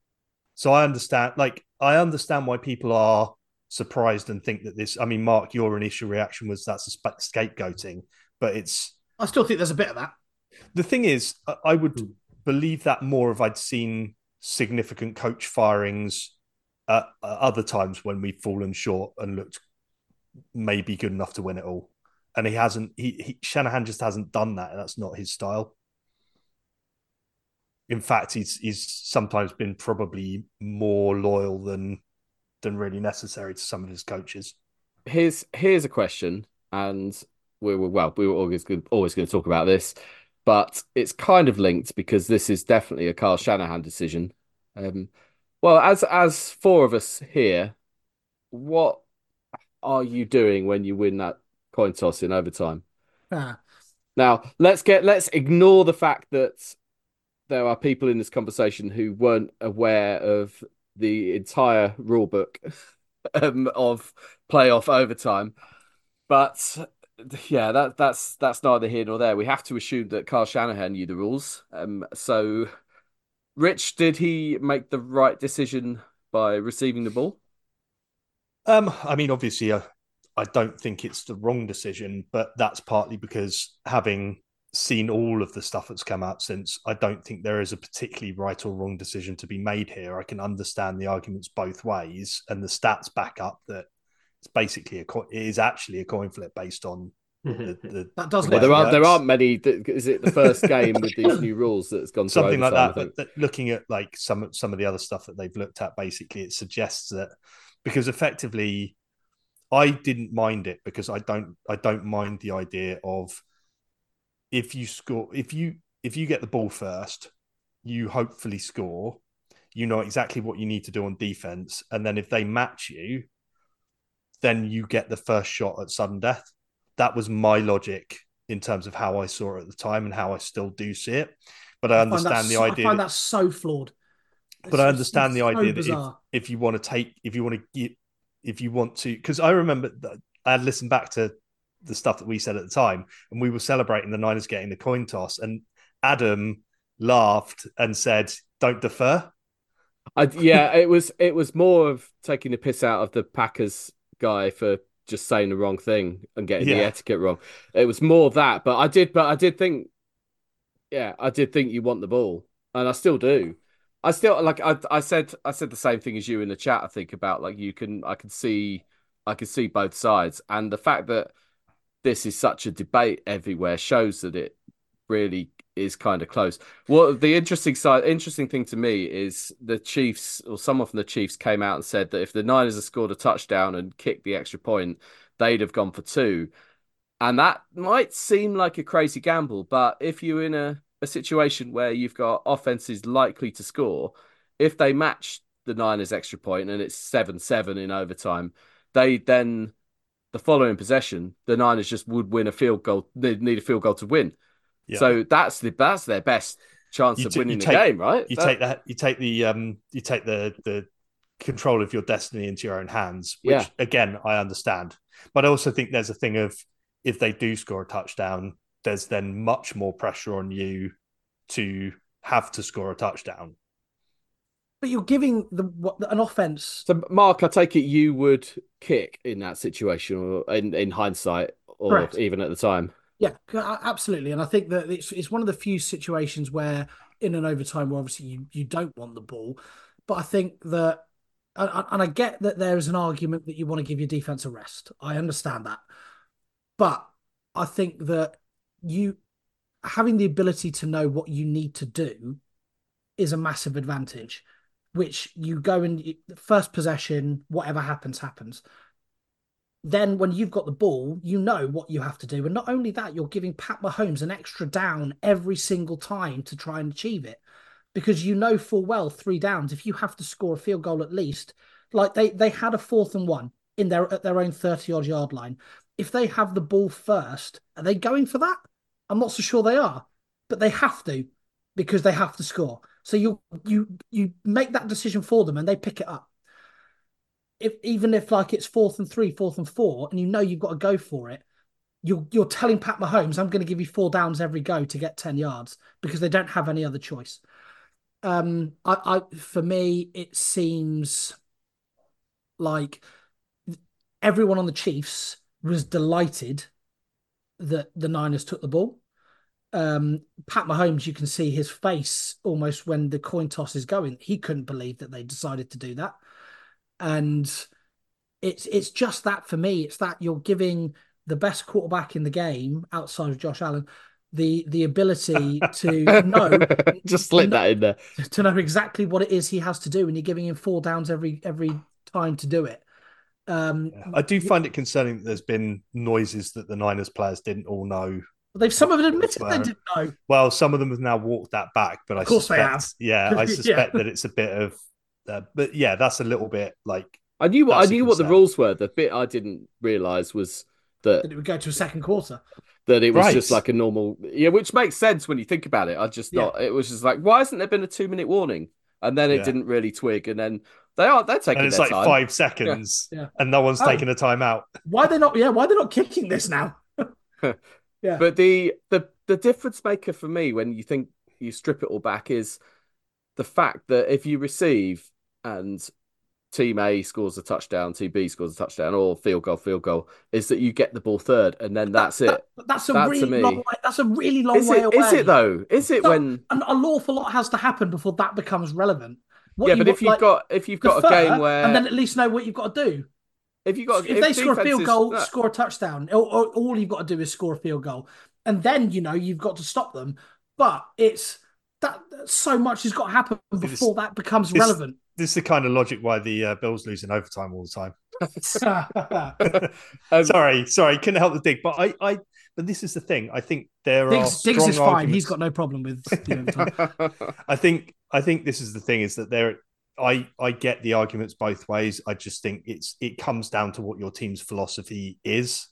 So I understand. Like I understand why people are surprised and think that this. I mean, Mark, your initial reaction was that's a scapegoating, but it's. I still think there's a bit of that. The thing is, I would believe that more if I'd seen significant coach firings at other times when we've fallen short and looked maybe good enough to win it all. And he hasn't, he, he Shanahan just hasn't done that. And that's not his style. In fact, he's he's sometimes been probably more loyal than than really necessary to some of his coaches. Here's here's a question, and we were well, we were always going always going to talk about this, but it's kind of linked because this is definitely a Kyle Shanahan decision. Um, well, as as four of us here, what are you doing when you win that coin toss in overtime? Ah. Now, let's get let's ignore the fact that there are people in this conversation who weren't aware of the entire rule book um, of playoff overtime. But yeah, that that's that's neither here nor there. We have to assume that Carl Shanahan knew the rules. Um, so, Rich, did he make the right decision by receiving the ball? Um, I mean, obviously, uh, I don't think it's the wrong decision, but that's partly because having seen all of the stuff that's come out since, I don't think there is a particularly right or wrong decision to be made here. I can understand the arguments both ways, and the stats back up that it's basically a co- it is actually a coin flip based on the, the That does the Well, way there it aren't there works. aren't many. Is it the first game with these new rules that's gone to Something like overtime, that. I think? But, but looking at like some some of the other stuff that they've looked at, basically, it suggests that because effectively, I didn't mind it because I don't I don't mind the idea of if you score if you if you get the ball first, you hopefully score. You know exactly what you need to do on defense, and then if they match you, then you get the first shot at sudden death. That was my logic in terms of how I saw it at the time and how I still do see it. But I, I find understand that the so- idea. I find that, that so flawed. but It's, I it's- understand the it's so idea that if, bizarre. if you want to take, if you want to get, if you want to, because I remember that I had listened back to the stuff that we said at the time, and we were celebrating the Niners getting the coin toss, and Adam laughed and said, "Don't defer." I, yeah, it was it was more of taking the piss out of the Packers guy for just saying the wrong thing and getting the Yeah. etiquette wrong. It was more that, but I did, but I did think, yeah, I did think you want the ball, and I still do. I still like I I said I said the same thing as you in the chat. I think about like you can I can see I can see both sides, and the fact that this is such a debate everywhere shows that it really is kind of close. Well, the interesting side, interesting thing to me is the Chiefs or someone from the Chiefs came out and said that if the Niners had scored a touchdown and kicked the extra point, they'd have gone for two. And that might seem like a crazy gamble, but if you're in a, a situation where you've got offenses likely to score, if they match the Niners extra point and it's seven seven in overtime, they then the following possession, the Niners just would win a field goal. They need a field goal to win. Yeah. So that's the that's their best chance You of t- winning you the take- game, right? You That- take that. You take the um. You take the the control of your destiny into your own hands. Which Yeah. again, I understand, but I also think there's a thing of if they do score a touchdown, there's then much more pressure on you to have to score a touchdown. But you're giving the what, an offense. So, Mark, I take it you would kick in that situation, or in, in hindsight, or Correct. even at the time. Yeah, a- absolutely. And I think that it's it's one of the few situations where in an overtime where obviously you, you don't want the ball. But I think that, and and I get that there is an argument that you want to give your defense a rest. I understand that. But I think that you having the ability to know what you need to do is a massive advantage, which you go and you- first possession, whatever happens, happens. Then when you've got the ball, you know what you have to do. And not only that, you're giving Pat Mahomes an extra down every single time to try and achieve it. Because you know full well, three downs, if you have to score a field goal at least, like they they had a fourth and one in their at their own thirty-odd yard line. If they have the ball first, are they going for that? I'm not so sure they are, but they have to because they have to score. So you you you make that decision for them and they pick it up. If even if like it's fourth and three, fourth and four, and you know you've got to go for it, you're you're telling Pat Mahomes, I'm going to give you four downs every go to get ten yards because they don't have any other choice. Um, I, I for me, it seems like everyone on the Chiefs was delighted that the Niners took the ball. Um, Pat Mahomes, you can see his face almost when the coin toss is going. He couldn't believe that they decided to do that. And it's it's just that for me. It's that you're giving the best quarterback in the game outside of Josh Allen the the ability to know Just slip know, that in there. to know exactly what it is he has to do, and you're giving him four downs every every time to do it. Um, I do find it concerning that there's been noises that the Niners players didn't all know. They've some of it admitted Well, they didn't know. Well, some of them have now walked that back, but Of I course they suspect, have. yeah, I Yeah. suspect that it's a bit of, uh, but yeah, that's a little bit like I knew what I That's a knew what the concern. rules were. The bit I didn't realize was that That it would go to a second quarter. that it was Right. just like a normal, yeah, which makes sense when you think about it. I just Yeah. thought it was just like, why hasn't there been a two minute warning? And then it Yeah. didn't really twig. And then They are. They're taking and it's their like time. five seconds, Yeah. Yeah. and no one's Oh. taking a timeout. Why are they not? Yeah, why are they not kicking this now? Yeah. But the the the difference maker for me when you think you strip it all back is the fact that if you receive and team A scores a touchdown, team B scores a touchdown, or field goal, field goal, is that you get the ball third, and then that's that, it. That, that's a That, to really me- long way. That's a really long Is way it? away. Is it though? Is it So, when? an, an awful lot has to happen before that becomes relevant. What Yeah, you but want, if you've like, got if you've got a defer, game where and then at least know what you've got to do. if you got If, they score a field defenses- goal, no, score a touchdown, or, or all you've got to do is score a field goal, and then you know you've got to stop them. But it's that so much has got to happen before that becomes this- relevant. This is the kind of logic why the uh, Bills lose in overtime all the time. um, sorry, sorry, couldn't help the dig. But I, I, but this is the thing. I think there are Diggs, strong Diggs is fine. arguments. He's got no problem with the overtime. I think, I think this is the thing is that there. I, I get the arguments both ways. I just think it's it comes down to what your team's philosophy is,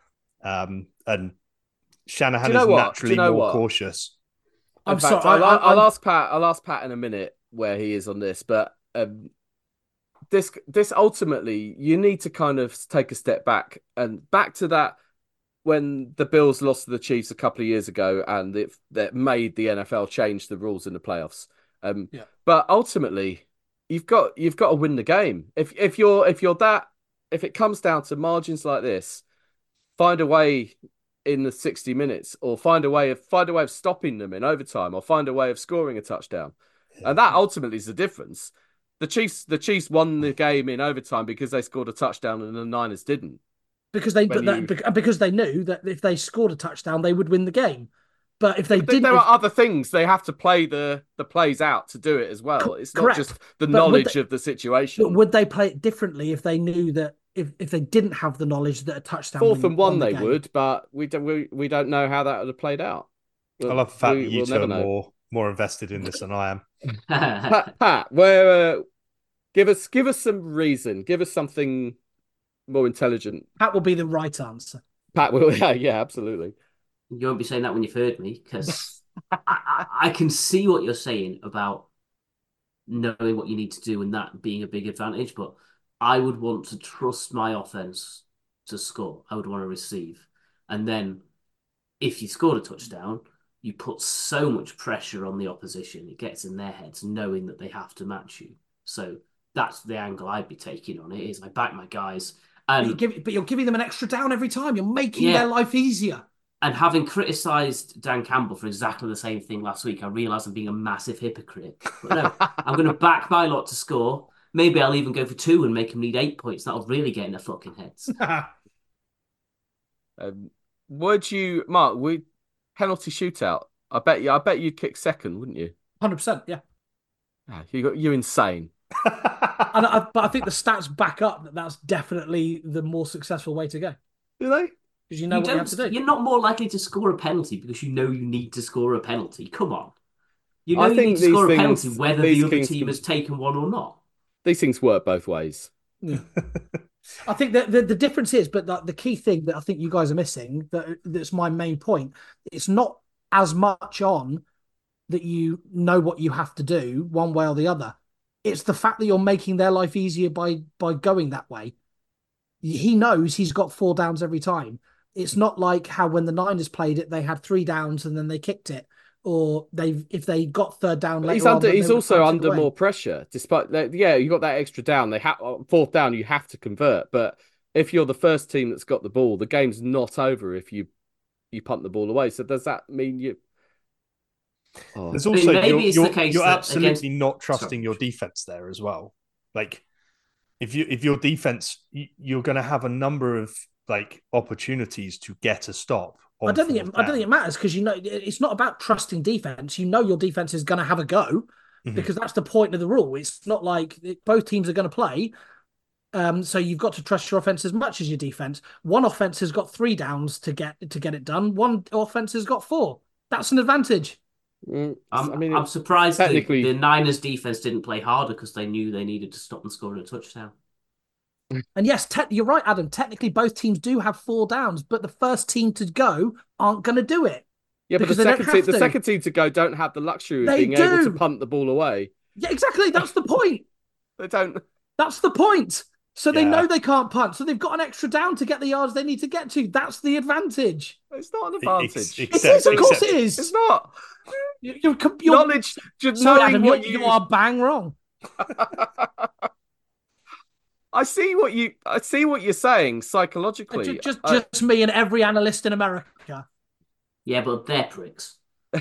um, and Shanahan Do you know is what? Do naturally you know more what? cautious. In I'm fact, sorry. I'll, I, I'll I, ask Pat. I'll ask Pat in a minute where he is on this, but um, this this ultimately you need to kind of take a step back and back to that when the Bills lost to the Chiefs a couple of years ago, and it that made the N F L change the rules in the playoffs. Um, Yeah. But ultimately, you've got you've got to win the game. If if you're if you're that if it comes down to margins like this, find a way in the sixty minutes, or find a way of find a way of stopping them in overtime, or find a way of scoring a touchdown, and that ultimately is the difference. The Chiefs, the Chiefs won the game in overtime because they scored a touchdown and the Niners didn't. because they when but you- that, because they knew that if they scored a touchdown, they would win the game. But if they But didn't, there if- are other things they have to play the the plays out to do it as well. Co- It's not correct. just the But would knowledge they- of the situation. but would they play it differently if they knew that if, if they didn't have the knowledge that a touchdown Fourth win- and one, won the they game? would, but we don't we, we don't know how that would have played out. I love the fact We- that you we'll two never are know. more more invested in this than I am. Pat, Pat, where uh, give us give us some reason, give us something more intelligent. That will be the right answer. Pat will, yeah, yeah, absolutely. You won't be saying that when you've heard me, because I, I, I can see what you're saying about knowing what you need to do and that being a big advantage, but I would want to trust my offense to score. I would want to receive. And then if you scored a touchdown, you put so much pressure on the opposition. It gets in their heads knowing that they have to match you. So that's the angle I'd be taking on it, is I back my guys. But, you And give, but you're giving them an extra down every time. You're making Yeah. their life easier. And having criticised Dan Campbell for exactly the same thing last week, I realise I'm being a massive hypocrite. But no, I'm going to back my lot to score. Maybe I'll even go for two and make them need eight points. That'll really get in their fucking heads. Um, would you, Mark? We penalty shootout. I bet you. I bet you'd kick second, wouldn't you? one hundred percent, yeah. Ah, you got you insane. And I, but I think the stats back up that that's definitely the more successful way to go. Do they? Because you know You what you don't, have to do. You're not more likely to score a penalty because you know you need to score a penalty. Come on. You know I you think need to these score a things- penalty whether these the other things team can- has taken one or not. These things work both ways. I think that the, the difference is, but the, the key thing that I think you guys are missing, that that's my main point, it's not as much on that you know what you have to do one way or the other. It's the fact that you're making their life easier by by going that way. He knows he's got four downs every time. It's not like how when the Niners played it, they had three downs and then they kicked it, or they if they got third down. But he's later on, under. then they He's would also punch it under away. more pressure. Despite that, yeah, you got that extra down. They have fourth down. You have to convert. But if you're the first team that's got the ball, the game's not over if you you punt the ball away. So does that mean you? Oh. There's I mean, also maybe you're, it's you're, the case you're that absolutely against- not trusting Sorry. your defense there as well. Like if you if your defense you, you're going to have a number of like opportunities to get a stop. On I don't think it, fourth I don't think it down. matters because you know it's not about trusting defense. You know your defense is going to have a go Mhm. because that's the point of the rule. It's not like it, both teams are going to play. Um, so you've got to trust your offense as much as your defense. One offense has got three downs to get to get it done. One offense has got four. That's an advantage. Mm, I'm, I mean, I'm surprised the, technically- the Niners defense didn't play harder because they knew they needed to stop and score a touchdown. And yes, te- you're right, Adam. Technically, both teams do have four downs, but the first team to go aren't going to do it. yeah, but the because they don't second team, have the to. second team to go don't have the luxury of They being able to do. punt the ball away. Yeah, exactly. That's the point. They don't. That's the point. So they Yeah. know they can't punt. So they've got an extra down to get the yards they need to get to. That's the advantage. It's not an Ex- advantage. except- It is, of course except- it is. It's not. You- You're, you're, Knowledge, just sorry, knowing Adam, what you're, you... you are bang wrong. I see what you. I see what you're saying psychologically. Just, just, I- just me and every analyst in America. Yeah, but they're pricks.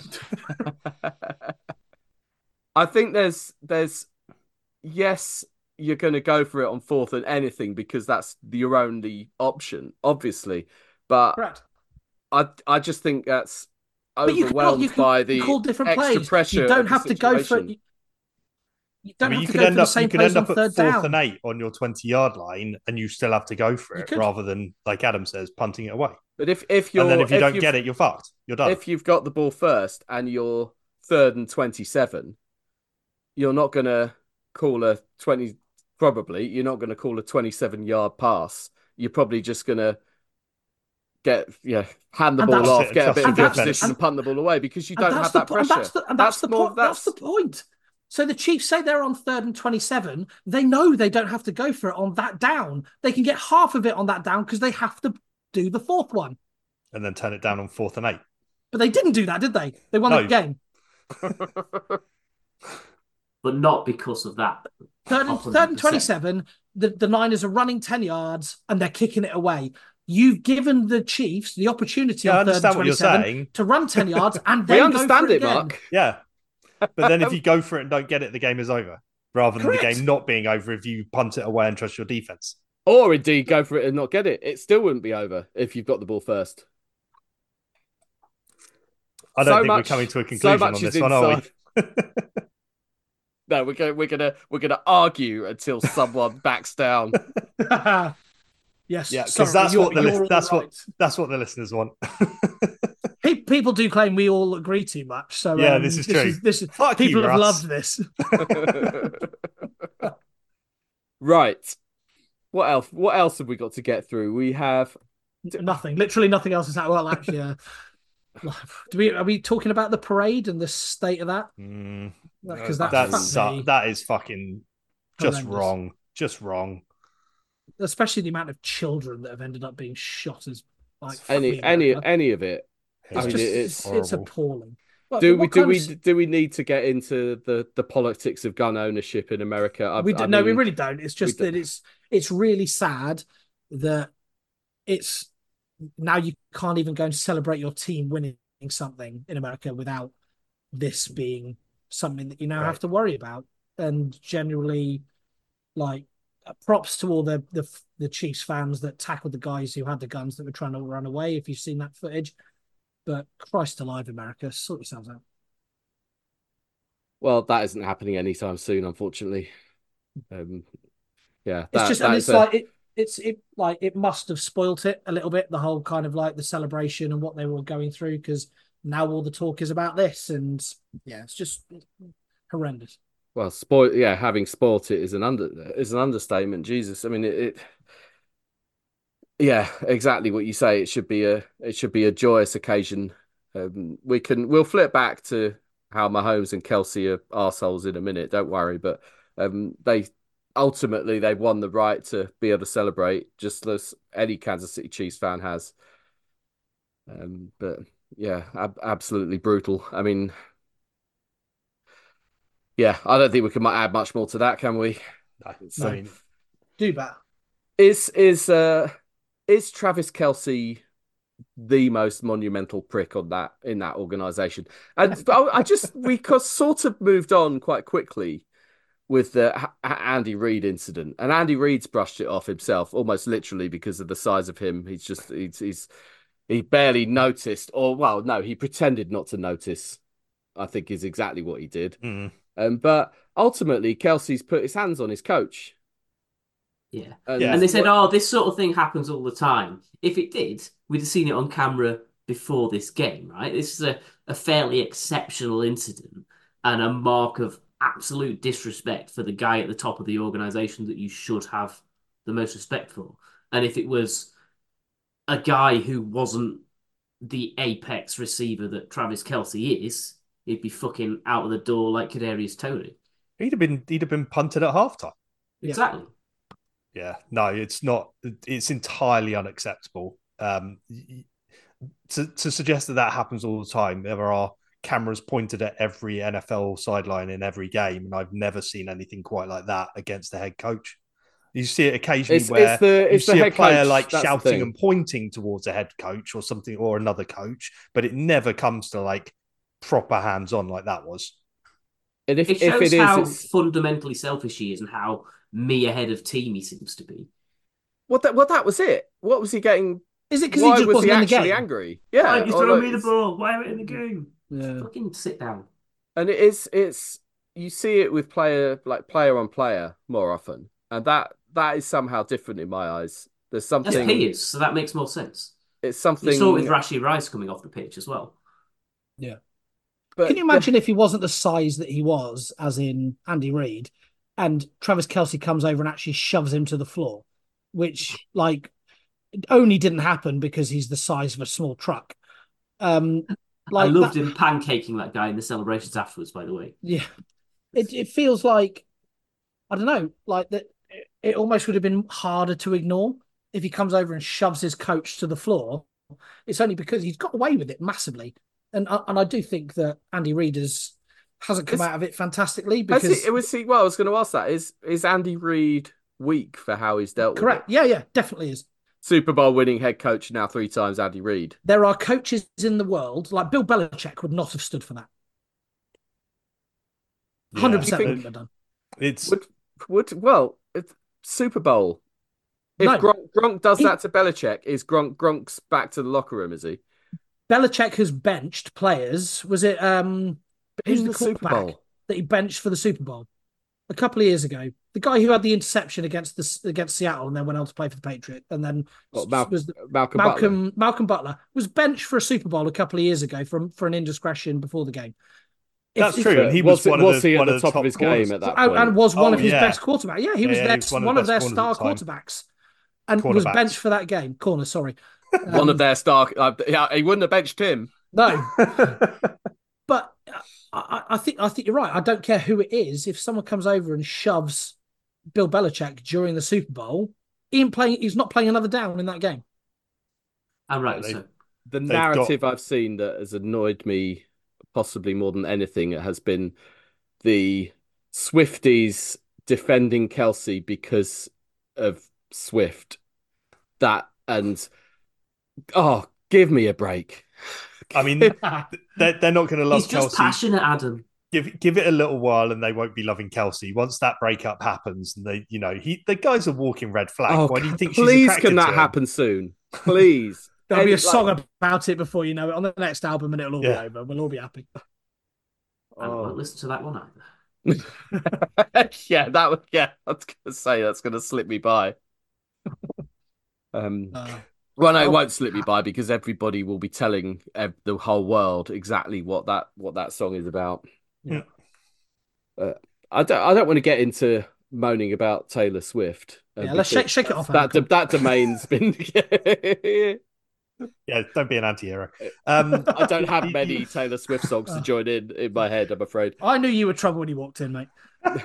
I think there's there's yes, you're going to go for it on fourth and anything because that's your only option, obviously. But Correct. I I just think that's But you can, overwhelmed you can by the call different extra plays. pressure. You don't of the have to go for situation. it. You I don't mean, have you to could go for end the up same you could plays end on up at third fourth down. and eight on your twenty yard line, and you still have to go for You it could. rather than, like Adam says, punting it away. But if if you're And then if you if don't you've- get it, you're fucked. You're done. if you've got the ball first and you're third and twenty-seven, you're not going to call a twenty. Probably you're not going to call a twenty-seven yard pass. You're probably just going to get yeah hand the And ball that's off, it, get a trust bit the of good defense. position, and punt the ball away because you And don't that's have the that po- and pressure. that's the, and that's, the more. point. That's the point. So the Chiefs say they're on third and twenty-seven. They know they don't have to go for it on that down. They can get half of it on that down because they have to do the fourth one. And then turn it down on fourth and eight. But they didn't do that, did they? They won No. the game. But not because of that. Third and, third and twenty-seven, the, the Niners are running ten yards and they're kicking it away. You've given the Chiefs the opportunity Yeah, I on third and understand what you're twenty-seven saying. to run ten yards and We then understand go for it, it, again. Mark. Yeah. But then if you go for it and don't get it, the game is over. Rather than Correct. the game not being over if you punt it away and trust your defense. Or indeed go for it and not get it. It still wouldn't be over if you've got the ball first. I don't So think much- we're coming to a so conclusion much on is this one, are we? inside. No, we're gonna we're gonna we're gonna argue until someone backs down. Yes, Yeah, 'cause sorry, that's you're- what the you're list- all that's what- right. That's what the listeners want. Pe- People do claim we all agree too much. So Yeah, um, this is true. this is Fuck people you, have Russ. loved this. Right. What else? What else have we got to get through? We have Nothing, literally nothing else is that. Well, actually, uh, do we are we talking about the parade and the state of that? Mm, Because that's, that's fuck su- me, that is fucking just horrendous. wrong. Just wrong. Especially the amount of children that have ended up being shot as like any fucking any America. any of it. It's I mean, just it's it's, it's horrible. appalling. Well, Do we what do kind we of- do we need to get into the the politics of gun ownership in America? I, we I don't, no, we mean, really don't. It's just we that don't. it's it's really sad that it's now you can't even go and celebrate your team winning something in America without this being something that you now Right. have to worry about. And generally, like props to all the, the the Chiefs fans that tackled the guys who had the guns that were trying to run away. If you've seen that footage, but Christ alive, America, sort yourselves out. Well, that isn't happening anytime soon, unfortunately. Um, yeah, It's that- just and that's it's a- like it it's it like it must have spoilt it a little bit, the whole kind of like the celebration and what they were going through, because now all the talk is about this, and yeah, it's just horrendous. well, spoil. Yeah, having spoilt it is an under is an understatement. Jesus, I mean it, it. Yeah, exactly what you say. It should be a it should be a joyous occasion. Um, we can we'll flip back to how Mahomes and Kelsey are arseholes in a minute. Don't worry, but um, they ultimately they won the right to be able to celebrate, just as any Kansas City Chiefs fan has. Um, but yeah, ab- absolutely brutal. I mean, yeah, I don't think we can add much more to that, can we? No, So- I mean, Do better. Is is uh is Travis Kelce the most monumental prick on that in that organization? And I, I just we co- sort of moved on quite quickly with the H- Andy Reid incident, and Andy Reid's brushed it off himself, almost literally because of the size of him. He's just he's, he's he barely noticed, or well, no, he pretended not to notice. I think is exactly what he did. mm, Um, but ultimately, Kelsey's put his hands on his coach. Yeah. And, Yeah. And they said, oh, this sort of thing happens all the time. If it did, we'd have seen it on camera before this game, right? This is a, a fairly exceptional incident and a mark of absolute disrespect for the guy at the top of the organization that you should have the most respect for. And if it was a guy who wasn't the apex receiver that Travis Kelce is, he'd be fucking out of the door like Kadarius Toney. he'd have been he'd have been punted at halftime. Exactly. Yeah, no, it's not. It's entirely unacceptable. Um, to to suggest that that happens all the time. There are cameras pointed at every N F L sideline in every game, and I've never seen anything quite like that against the head coach. You see it occasionally It's where it's the you it's the see a head player coach. like That's the shouting thing. and pointing towards a head coach or something or another coach, but it never comes to like proper hands on like that was. And if It if shows it is, how it's fundamentally selfish he is and how me ahead of team he seems to be. what that what that was it. What was he getting? Is it because he Why just was he wasn't in the actually game? angry? Why Yeah, have you or thrown like me the it's- ball? Why am I in the game? Yeah. Fucking sit down. and it is it's you see it with player like player on player more often, and that that is somehow different in my eyes. There's That's something. peers, so that makes more sense. It's You saw it with something, Rashi Rice coming off the pitch as well. Yeah. but Can you imagine if he wasn't the size that he was, as in Andy Reid, and Travis Kelce comes over and actually shoves him to the floor, which like only didn't happen because he's the size of a small truck. Um, I like loved that, him pancaking that guy in the celebrations afterwards, by the way. yeah. It it feels like I don't know, like that. It, it almost would have been harder to ignore if he comes over and shoves his coach to the floor. It's only because he's got away with it massively, and I- and I do think that Andy Reid has hasn't come Is- out of it fantastically has because he, it was he. Well, I was going to ask that is is Andy Reid weak for how he's dealt correct, with it? yeah, yeah, definitely is. Super Bowl winning head coach now three times, Andy Reid. There are coaches in the world like Bill Belichick would not have stood for that. Hundred Yeah, percent think- wouldn't have done. it's Would would well it's Super Bowl. If No. Gronk, Gronk does He- that to Belichick, is Gronk Gronk's back to the locker room? Is he Belichick has benched players. Was it um who's in the, the Super quarterback Bowl? that he benched for the Super Bowl a couple of years ago? The guy who had the interception against the against Seattle and then went on to play for the Patriots and then What, Mal- was the, Malcolm, Malcolm Butler? Malcolm Butler was benched for a Super Bowl a couple of years ago for for an indiscretion before the game. If- that's if- true, and he was, was it- one of was the he at one the of the top of his corners. game at that and, point? and was one Oh, of his yeah. best quarterbacks. Yeah, he was Yeah, their he was one of one the of their best star corners at the quarterbacks, and was Cornerbacks. benched for that game. Corner, sorry. One Um, of their star. Uh, yeah, he wouldn't have benched him. No, but I, I think I think you're right. I don't care who it is. If someone comes over and shoves Bill Belichick during the Super Bowl, he ain't playing. He's not playing another down in that game. And right, they- so The They've narrative I've seen that has annoyed me possibly more than anything has been the Swifties defending Kelsey because of Swift. That and oh, give me a break. I mean, they're, they're not going to love he's just Kelsey. passionate, Adam. Give give it a little while, and they won't be loving Kelsey. Once that breakup happens, and they, you know, he the guy's a walking red flag. Oh, Why do you think she's please attracted can that to him? happen soon? Please. There'll be And, a song like- about it before you know it on the next album, and it'll all Yeah. be over. We'll all be happy. I Oh. won't listen to that one either. yeah, that would. Yeah, I was gonna say that's gonna slip me by. Um, Uh, well, no, it oh. won't slip me by because everybody will be telling ev- the whole world exactly what that what that song is about. Yeah. Uh, I don't. I don't want to get into moaning about Taylor Swift. uh, yeah, let's because shake shake it off. That Andy. that domain's been. Yeah, don't be an anti-hero. Um, I don't have you- many you- Taylor Swift songs to join in in my head. I'm afraid. I knew you were trouble when you walked in, mate.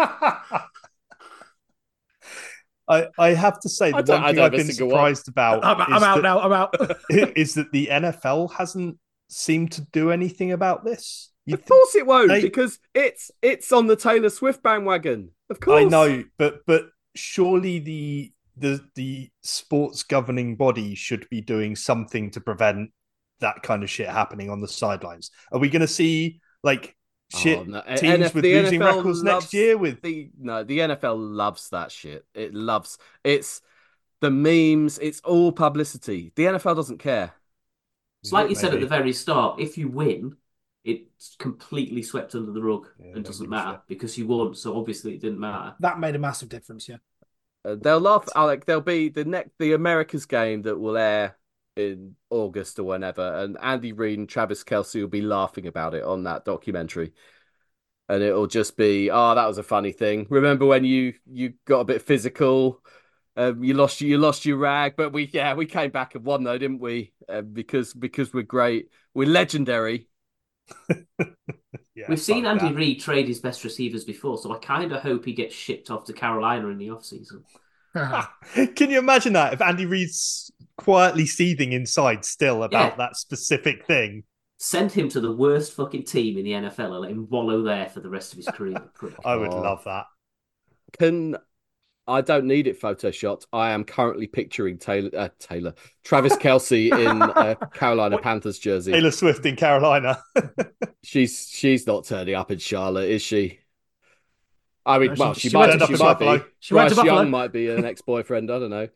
I, I have to say, I the don't- one I thing don't I've been miss a single surprised about I'm, I'm is, out that, now. I'm out. is that the N F L hasn't seemed to do anything about this. You Of th- course it won't they- because it's it's on the Taylor Swift bandwagon. Of course, I know, but but surely the the the sports governing body should be doing something to prevent that kind of shit happening on the sidelines. Are we going to see like shit Oh, no. teams N F- with the losing N F L records loves next year? With the no, the N F L loves that shit. It loves it's the memes. It's all publicity. The N F L doesn't care. It's like you said at Maybe. the very start, if you win, it's completely swept under the rug Yeah, and don't doesn't give a matter shit. because you won. So obviously it didn't matter. That made a massive difference. Yeah. Uh, they'll laugh. Alec, there'll be the next the America's game that will air in August or whenever, and Andy Reid and Travis Kelce will be laughing about it on that documentary. And it'll just be, oh, that was a funny thing. Remember when you you got a bit physical? Um, you lost you lost your rag, but we yeah we came back and won though, didn't we? Uh, because because we're great, we're legendary. Yeah, We've seen fuck Andy that. Reid trade his best receivers before, so I kind of hope he gets shipped off to Carolina in the offseason. Can you imagine that if Andy Reid's quietly seething inside still about Yeah. that specific thing? Send him to the worst fucking team in the N F L and let him wallow there for the rest of his career. Prick. I would Oh. love that. Can I don't need it photoshopped. I am currently picturing Taylor, uh, Taylor, Travis Kelce in a Carolina What? Panthers jersey. Taylor Swift in Carolina. She's she's not turning up in Charlotte, is she? I mean, No, she- well, she, she might, went to- she she might went to be. Buffalo. She went to Bryce Buffalo. Young might be an ex-boyfriend. I don't know.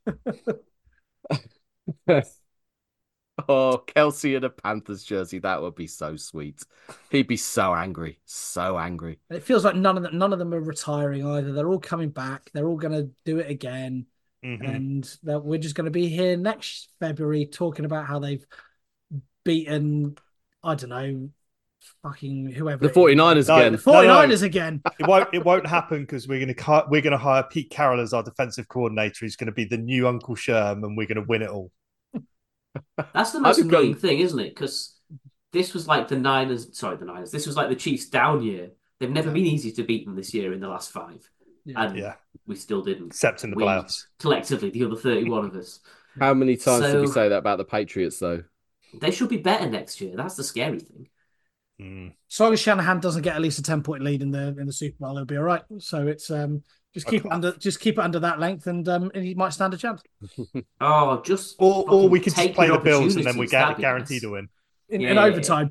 Oh, Kelsey in a Panthers jersey. That would be so sweet. He'd be so angry. So angry. It feels like none of them, none of them are retiring either. They're all coming back. They're all going to do it again, Mhm. and that we're just going to be here next February talking about how they've beaten, I don't know, fucking whoever. The it is. 49ers No, again. The 49ers again. It won't. It won't happen because we're going to we're going to hire Pete Carroll as our defensive coordinator. He's going to be the new Uncle Sherm, and we're going to win it all. That's the most I've annoying gone- thing, isn't it? Because this was like the Niners, sorry, the Niners. This was like the Chiefs' down year. They've never been easy to beat them this year in the last five, Yeah. and Yeah, we still didn't. except in the We, playoffs. collectively, the other thirty-one of us. How many times did we So- say that about the Patriots, though? They should be better next year. That's the scary thing. Mm. As long as Shanahan doesn't get at least a ten point lead in the in the Super Bowl, he'll be all right. So it's um just keep Okay. it under just keep it under that length, and um and he might stand a chance Oh, just Or or fucking we could just taking play the Bills and then we opportunities, get that'd be guaranteed nice. to win. in, Yeah, in yeah, yeah. overtime.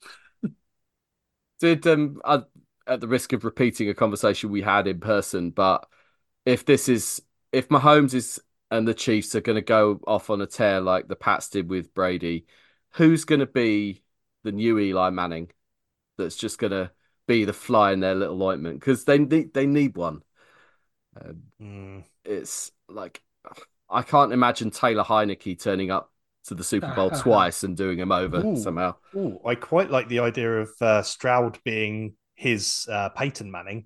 Did um, uh, at the risk of repeating a conversation we had in person, but if this is if Mahomes is and the Chiefs are going to go off on a tear like the Pats did with Brady, who's going to be the new Eli Manning that's just going to be the fly in their little ointment? Because they need they need one. Um, Mm. it's like I can't imagine Taylor Heineke turning up to the Super Bowl twice and doing him over Ooh. somehow. Ooh, I quite like the idea of uh, Stroud being his uh, Peyton Manning,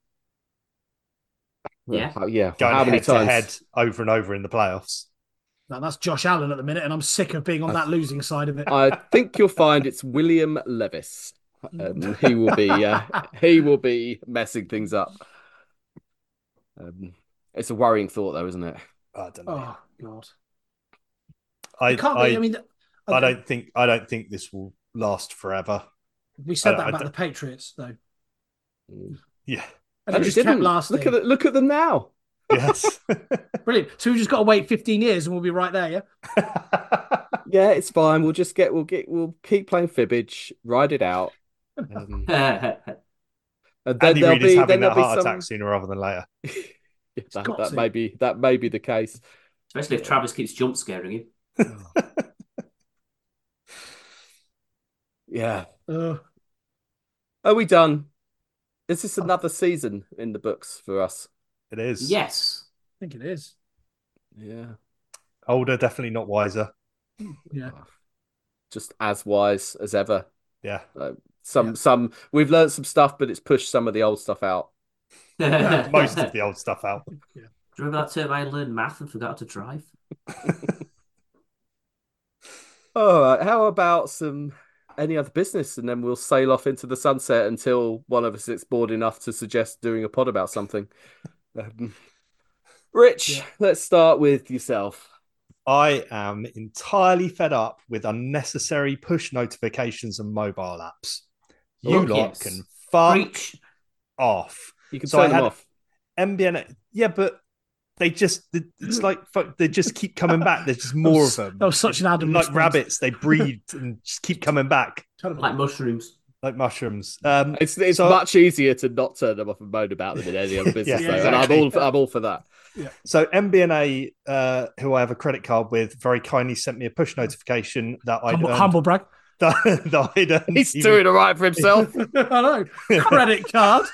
Yeah. Uh, yeah. going How many head to times? head over and over in the playoffs. Now, that's Josh Allen at the minute, and I'm sick of being on that losing side of it. I think you'll find it's William Levis. Um, he will be uh, he will be messing things up. Um, it's a worrying thought, though, isn't it? I don't know. Oh God, I, it can't I, be. I mean, I don't think I don't think this will last forever. we said I- that I about don't- the Patriots, though, Yeah. and And it it just kept didn't. lasting. Look at it, look at them now. Yes. Brilliant. So we just got to wait fifteen years, and we'll be right there. Yeah. Yeah, it's fine. We'll just get we'll get we'll keep playing fibbage, ride it out. Um, and then Andy there'll Reid is be having then that there'll be heart some. attack sooner rather than later. Yeah, that, got that to. may be that may be the case. Especially if Travis keeps jump scaring him. Yeah. Uh, Are we done? Is this another season in the books for us? It is. Yes. I think it is. Yeah. Older, definitely not wiser. Yeah. Just as wise as ever. Yeah. Some Yeah. some we've learned some stuff, but it's pushed some of the old stuff out. Most of the old stuff out. Do you remember that term I learned math and forgot to drive? All right. How about some any other business, and then we'll sail off into the sunset until one of us gets bored enough to suggest doing a pod about something. Um, Rich, Yeah. let's start with yourself. I am entirely fed up with unnecessary push notifications and mobile apps. You Oh, lot yes. can fuck Preach. off. You can So I turn them had- off. M B N, yeah, but they just, it's like, fuck, they just keep coming back. There's just more of them. That was such an Adam Like response. rabbits, they breed and just keep coming back Like mushrooms. like mushrooms. Um, It's it's So- much easier to not turn them off and moan about them in any other business, Yeah, though. exactly. And I'm all I'm all for that. So M B N A, uh, who I have a credit card with, very kindly sent me a push notification that I'd Humble, earned, humble brag. that, that I'd earned He's even- doing all right for himself. I know. Credit card.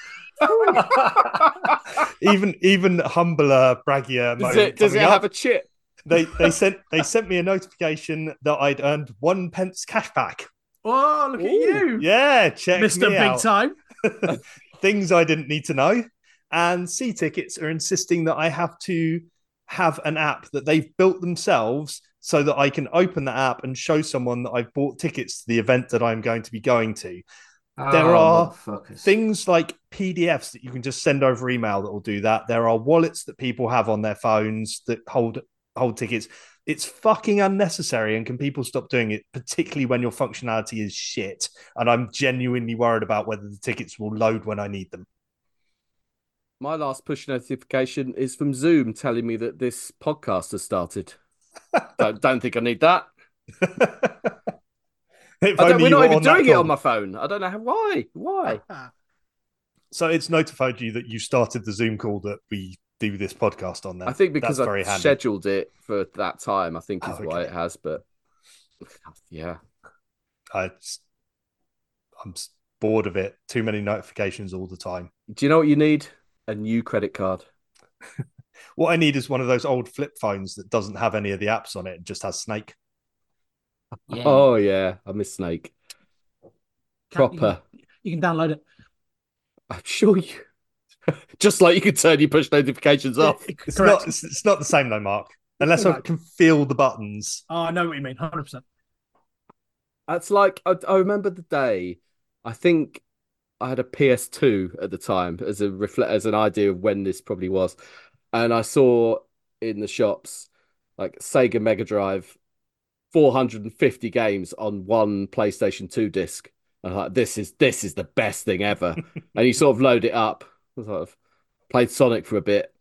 even even humbler, braggier. Does moment it does it coming up. have a chip? They they sent they sent me a notification that I'd earned one pence cash back. Oh, look at you, Yeah, check Mister me Big out. Time. Things I didn't need to know. And C Tickets are insisting that I have to have an app that they've built themselves so that I can open the app and show someone that I've bought tickets to the event that I'm going to be going to. There Oh, are motherfuckers. things like P D Fs that you can just send over email that will do that. There are wallets that people have on their phones that hold hold tickets. It's fucking unnecessary, and can people stop doing it, particularly when your functionality is shit? And I'm genuinely worried about whether the tickets will load when I need them. My last push notification is from Zoom telling me that this podcast has started. don't, don't think I need that. If I don't, only we're you not were even on that doing it call. on my phone. I don't know how, why. Why? So it's notified you that you started the Zoom call that we do this podcast on. Then I think because that's I very handy. scheduled it for that time, I think is Oh, why okay. it has. But yeah, I, I'm s- bored of it. Too many notifications all the time. do you know what you need? A new credit card. What I need is one of those old flip phones that doesn't have any of the apps on it and just has Snake. Yeah. Oh yeah, I miss Snake. Can't- Proper. You can, you can download it. I'm sure you. Just like you could turn your push notifications off. It's Correct. not. It's, it's not the same though, Mark. Unless I No. can feel the buttons. Oh, I know what you mean. one hundred percent. That's like I, I remember the day. I think I had a P S two at the time as a reflect as an idea of when this probably was, and I saw in the shops like Sega Mega Drive, four hundred fifty games on one PlayStation two disc. And I'm like, this is this is the best thing ever. And you sort of load it up. I sort of played Sonic for a bit.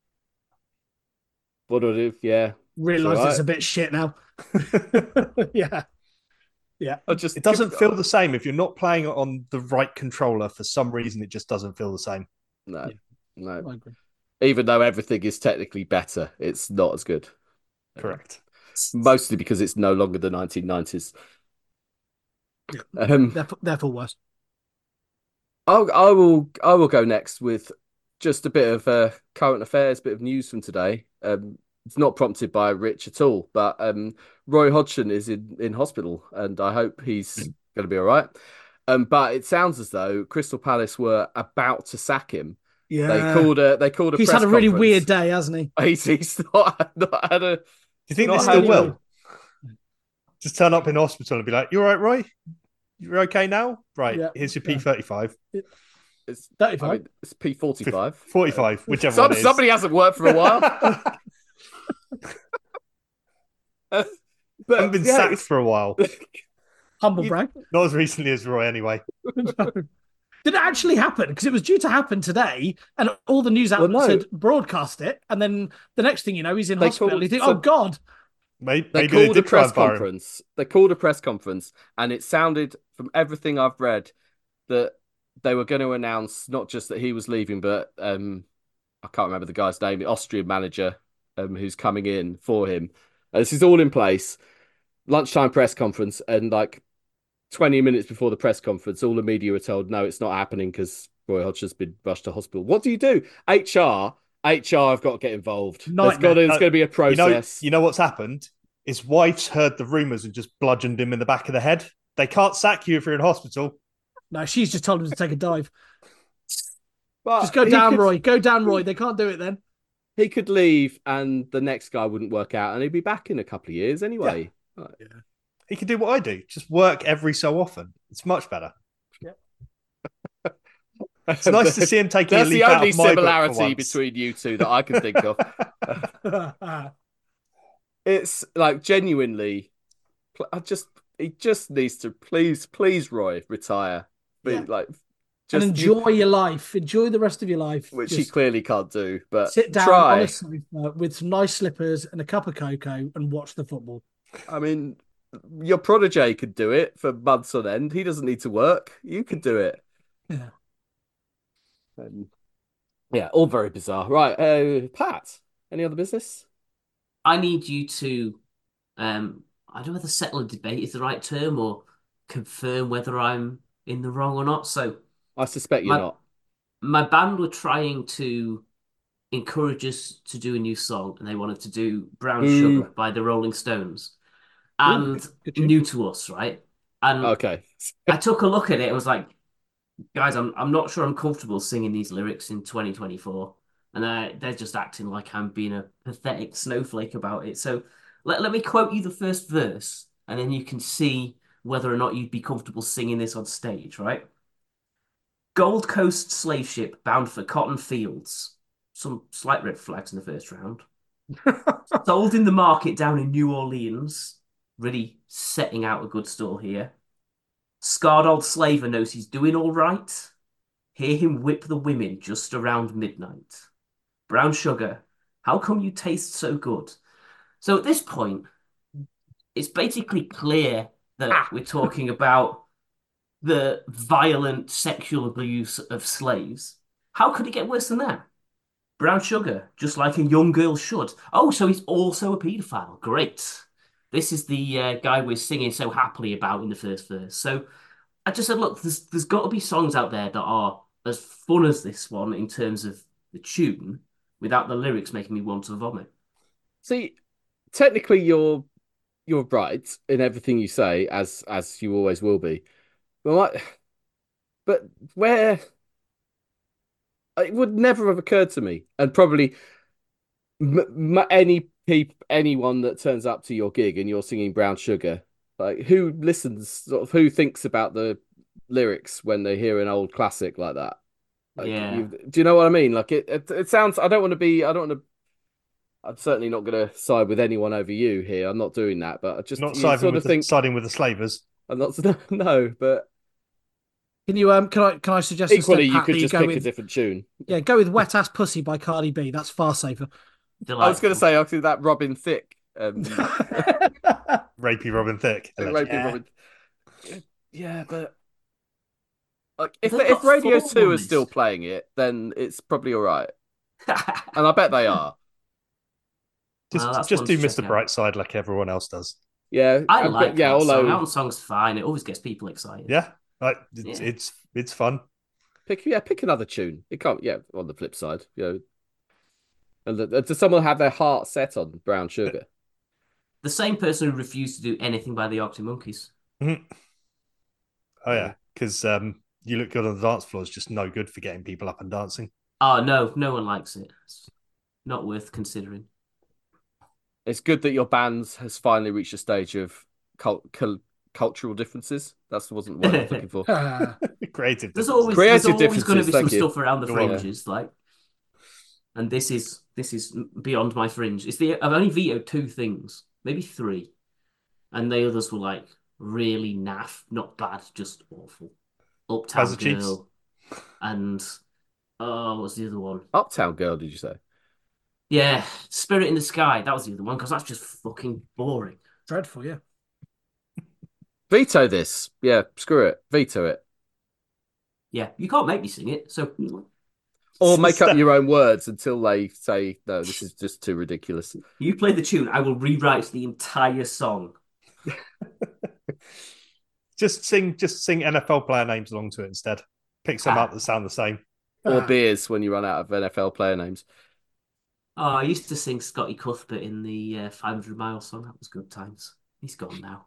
What do I do? Yeah, Realise all it's a right. bit shit now. yeah. Yeah. I just It doesn't feel the same if you're not playing it on the right controller. For some reason, it just doesn't feel the same. no, Yeah. no. I agree. Even though everything is technically better, it's not as good. Correct. Mostly because it's no longer the nineteen nineties. Yeah. Um, Therefore, therefore worse. I'll, I will I will go next with just a bit of uh, current affairs, bit of news from today. Um, it's not prompted by Rich at all, but um, Roy Hodgson is in, in hospital, and I hope he's going to be all right. Um, but it sounds as though Crystal Palace were about to sack him. Yeah. They called a they called a He's press had a really conference. weird day, hasn't he? He's, he's not, not had a. Do you think Not they how still you will? know. Just turn up in hospital and be like, "You all right, Roy? You're okay now? Right, Yeah. here's your Yeah. P thirty-five, It's, thirty-five. I mean, it's P forty-five. forty-five, whichever Some, one it is." somebody hasn't worked for a while. Uh, but Haven't been yeah, sacked it's- for a while. Humble You- brag. Not as recently as Roy, anyway. Did it actually happen? Because it was due to happen today, and all the news Well, outlets no. had broadcast it, and then the next thing you know, he's in They hospital. called- You think, so- oh God, Maybe, They maybe called they a did try press and fire him. conference. They called a press conference, and it sounded, from everything I've read, that they were going to announce not just that he was leaving, but um, I can't remember the guy's name, the Austrian manager um, who's coming in for him. And this is all in place. Lunchtime press conference, and like twenty minutes before the press conference, all the media were told, no, it's not happening because Roy Hodgson's been rushed to hospital. What do you do? H R, H R have got to get involved. There's Nightmare. got to, there's Uh, going to be a You know, process. you know what's happened? His wife's heard the rumours and just bludgeoned him in the back of the head. They can't sack you if you're in hospital. no, she's just told him to take a dive. But Just go he down, could- Roy. Go down, Roy. They can't do it then. He could leave, and the next guy wouldn't work out, and he'd be back in a couple of years anyway. He can do what I do, just work every so often. It's much better. It's nice to see him taking a That's leaf the out only of my book for similarity once. between you two that I can think of. It's like genuinely, pl- I just he just needs to please, please, Roy, retire. Be Yeah. like, and just enjoy your life. Enjoy the rest of your life. which he Just clearly can't do. But sit down try. on a sofa with some nice slippers and a cup of cocoa and watch the football. I mean, your protege could do it for months on end. He doesn't need to work. You could do it. Yeah. Um, yeah, all very bizarre. Right, uh, Pat, any other business? I need you to, um, I don't know whether settle a debate is the right term or confirm whether I'm in the wrong or not. So I suspect you're My- not. my band were trying to encourage us to do a new song, and they wanted to do Brown Ooh. Sugar by the Rolling Stones. And good tune. new to us, right? And Okay. I took a look at it and was like, guys, I'm I'm not sure I'm comfortable singing these lyrics in twenty twenty-four. And they're, they're just acting like I'm being a pathetic snowflake about it. So let, let me quote you the first verse, and then you can see whether or not you'd be comfortable singing this on stage, right? Gold Coast slave ship bound for cotton fields. Some slight red flags in the first round. Sold in the market down in New Orleans. Really setting out a good store here. Scarred old slaver knows he's doing all right. Hear him whip the women just around midnight. Brown sugar, how come you taste so good? So at this point, it's basically clear that Ah. we're talking about the violent sexual abuse of slaves. How could it get worse than that? Brown sugar, just like a young girl should. Oh, so he's also a paedophile. Great. This is the uh, guy we're singing so happily about in the first verse. So I just said, look, there's there's got to be songs out there that are as fun as this one in terms of the tune, without the lyrics making me want to vomit. See, technically, you're you're right in everything you say, as as you always will be. But like, but where it would never have occurred to me, and probably m m any peop anyone that turns up to your gig and you're singing Brown Sugar, like who listens, sort of who thinks about the lyrics when they hear an old classic like that? Like, Yeah. you, do you know what I mean? Like it, it, it sounds. I don't want to be. I don't want to. I'm certainly not going to side with anyone over you here. I'm not doing that. But I just Not you siding sort with of the, think siding with the slavers. I'm not. No, but Can you um can I can I suggest equally, instead, you Pat, could that you just go pick a with different tune. yeah go with Wet Ass Pussy by Cardi B. That's far safer. I was going to Delightful. say, actually, that Robin Thicke, um, Rapey Robin Thicke. Rapey Yeah. Robin. Yeah, but like if They've if got Radio four Two on is still this. playing it, then it's probably all right, and I bet they are. Just Well, that's just one do to Mister check out. Brightside like everyone else does. Yeah, I uh, like but yeah, that song. although Elton song's fine. It always gets people excited. Yeah. Like it's Yeah. it's it's fun. pick yeah pick another tune. It can't. Yeah, on the flip side, you know, and the, does someone have their heart set on Brown Sugar? The same person who refused to do anything by the Arctic Monkeys. Mhm. Oh yeah, because um, you look good on the dance floor is just no good for getting people up and dancing. Oh, no, no one likes it. It's not worth considering. It's good that your band has finally reached a stage of cult, cul cultural differences. That wasn't what I was looking for. Ah. Creative. There's differences. always Creative there's always going to differences, be some thank you. stuff around the Go on. fringes, like, and this is this is beyond my fringe. It's the I've only vetoed two things, maybe three, and the others were like really naff, not bad, just awful. Uptown Kaiser Chiefs. Girl, and oh, what's the other one? Uptown Girl, did you say? Yeah, Spirit in the Sky. That was the other one because that's just fucking boring. Dreadful, yeah. Veto this. Yeah, screw it. Veto it. Yeah, you can't make me sing it, so Or make up your own words until they say, no, this is just too ridiculous. you play the tune. I will rewrite the entire song. Just sing just sing N F L player names along to it instead. Pick some Ah. up that sound the same. Or Ah. beers when you run out of N F L player names. Oh, I used to sing Scotty Cuthbert in the uh, five hundred mile song. That was good times. He's gone now.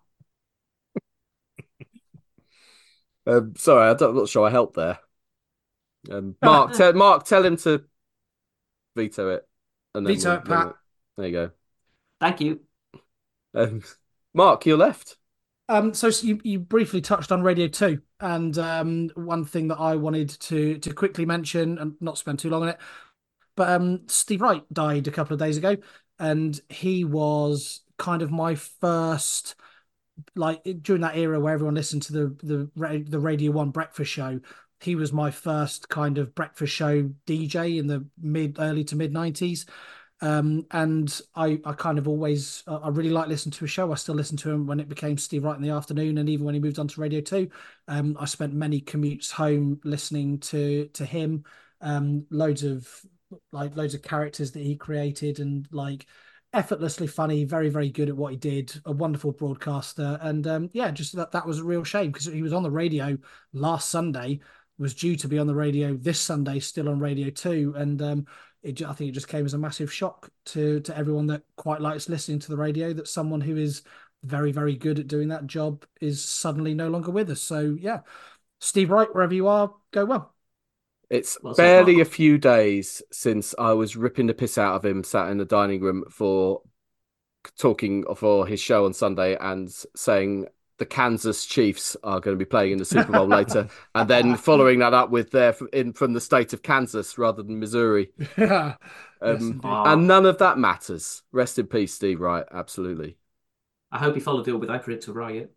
Um, sorry, I don't, I'm not sure I helped there. Um, Mark, tell Mark, tell him to veto it. And then Veto we'll- it, then Pat. we'll- There you go. Thank you. Um, Mark, you're left. Um, so you, you briefly touched on Radio Two, and um, one thing that I wanted to to quickly mention and not spend too long on it, but um, Steve Wright died a couple of days ago, and he was kind of my first, like during that era where everyone listened to the the ra- the Radio One breakfast show. He was my first kind of breakfast show D J in the mid early to mid nineties. Um, and I, I kind of always, I really like listening to a show. I still listen to him when it became Steve Wright in the afternoon, and even when he moved on to Radio Two. Um, I spent many commutes home listening to to him. Um, loads of like loads of characters that he created, and like effortlessly funny, very very good at what he did. A wonderful broadcaster, and um, yeah, just that that was a real shame because he was on the radio last Sunday. Was due to be on the radio this Sunday, still on Radio Two, and um, it, I think it just came as a massive shock to to everyone that quite likes listening to the radio that someone who is very, very good at doing that job is suddenly no longer with us. So yeah, Steve Wright, wherever you are, go well. It's What's barely up, a Mark? few days since I was ripping the piss out of him, sat in the dining room for talking for his show on Sunday and saying the Kansas Chiefs are going to be playing in the Super Bowl later, and then following that up with their in from the state of Kansas rather than Missouri. Yeah. Yes, Um, indeed. and none of that matters. Rest in peace, Steve Wright. Absolutely. I hope he followed it up with I Predict a Riot.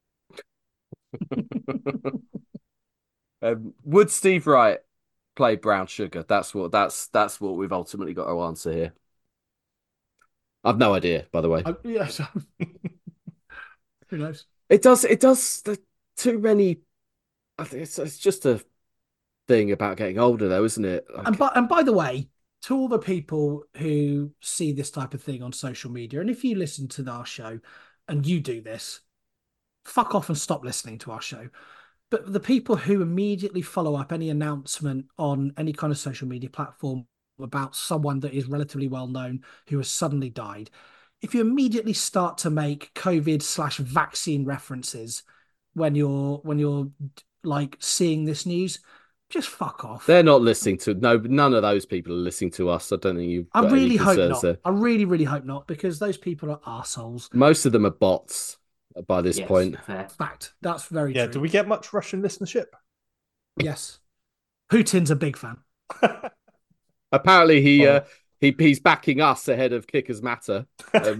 Um, would Steve Wright play Brown Sugar? That's what that's that's what we've ultimately got to answer here. I've no idea, by the way. I, yeah, so, who knows? It does. It does. The too many. I think it's, it's just a thing about getting older, though, isn't it? Like, And by, and by the way, to all the people who see this type of thing on social media, and if you listen to our show and you do this, fuck off and stop listening to our show. But the people who immediately follow up any announcement on any kind of social media platform about someone that is relatively well known who has suddenly died, if you immediately start to make COVID slash vaccine references when you're when you're like seeing this news, just fuck off. they're not listening to no. None of those people are listening to us. I don't think you've. I got really any hope concerns not. there. I really, really hope not, because those people are arseholes. Most of them are bots by this Yes, point. fair. Fact. That's very Yeah, true. do we get much Russian listenership? Yes. Putin's a big fan. Apparently, he Oh. uh, he he's backing us ahead of Kickers Matter. Um,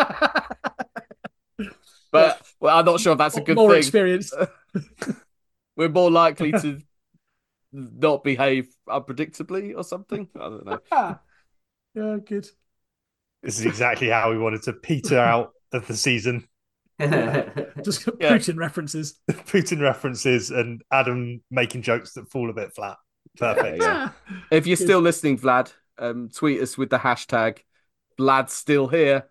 but well, I'm not sure if that's a good More thing. experience. We're more likely to not behave unpredictably or something. I don't know. Yeah, good. This is exactly how we wanted to peter out of the season. Just Yeah. Putin references. Putin references and Adam making jokes that fall a bit flat. Perfect. Yeah. If you're Good. still listening, Vlad, um, tweet us with the hashtag Vlad's still here.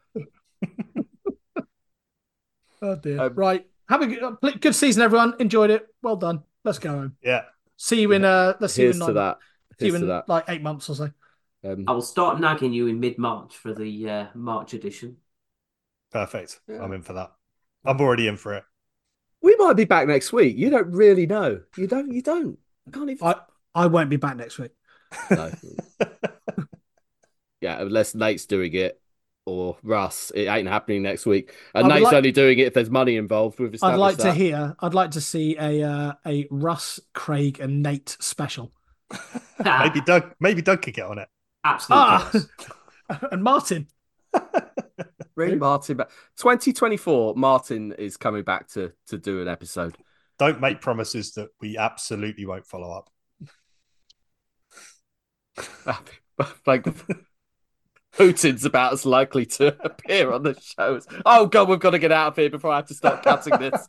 Oh dear. Um, Right. Have a good, good season, everyone. Enjoyed it. Well done. Let's go home. Yeah. See you in uh let's see you Here's in to nine, that. see you Here's to in that. like eight months or so. Um, I will start nagging you in mid-March for the uh, March edition. Perfect. Yeah. I'm in for that. I'm already in for it. we might be back next week. You don't really know. You don't. You don't. I can't even. I I won't be back next week. No. Yeah, unless Nate's doing it or Russ, it ain't happening next week. And I would Nate's like- only doing it if there's money involved. We've I'd established like to that. hear I'd like to see a uh, a Russ, Craig, and Nate special. maybe Doug maybe Doug could get on it. Absolute Ah! chaos. And Martin. Bring Martin back. twenty twenty-four, Martin is coming back to to do an episode. Don't make promises that we absolutely won't follow up. Like Putin's about as likely to appear on the shows. Oh god, we've got to get out of here before I have to start cutting this.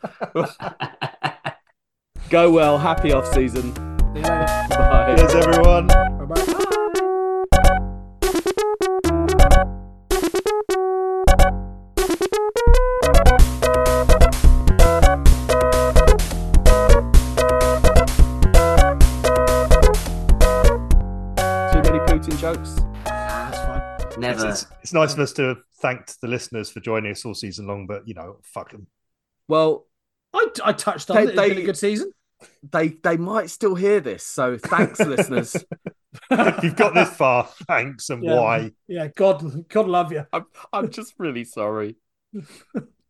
Go well, happy off season. See you later. Bye. Cheers, everyone. Bye-bye. Too many Putin jokes. Ah, that's fine. Never. It's, it's, it's nice of us to have thanked the listeners for joining us all season long, but you know, fuck them. Well, I, I touched on They- it. It's been they- a good season. they they might still hear this, so thanks, listeners. If you've got this far, thanks and Yeah. why. Yeah, God, God love you. I'm I'm just really sorry.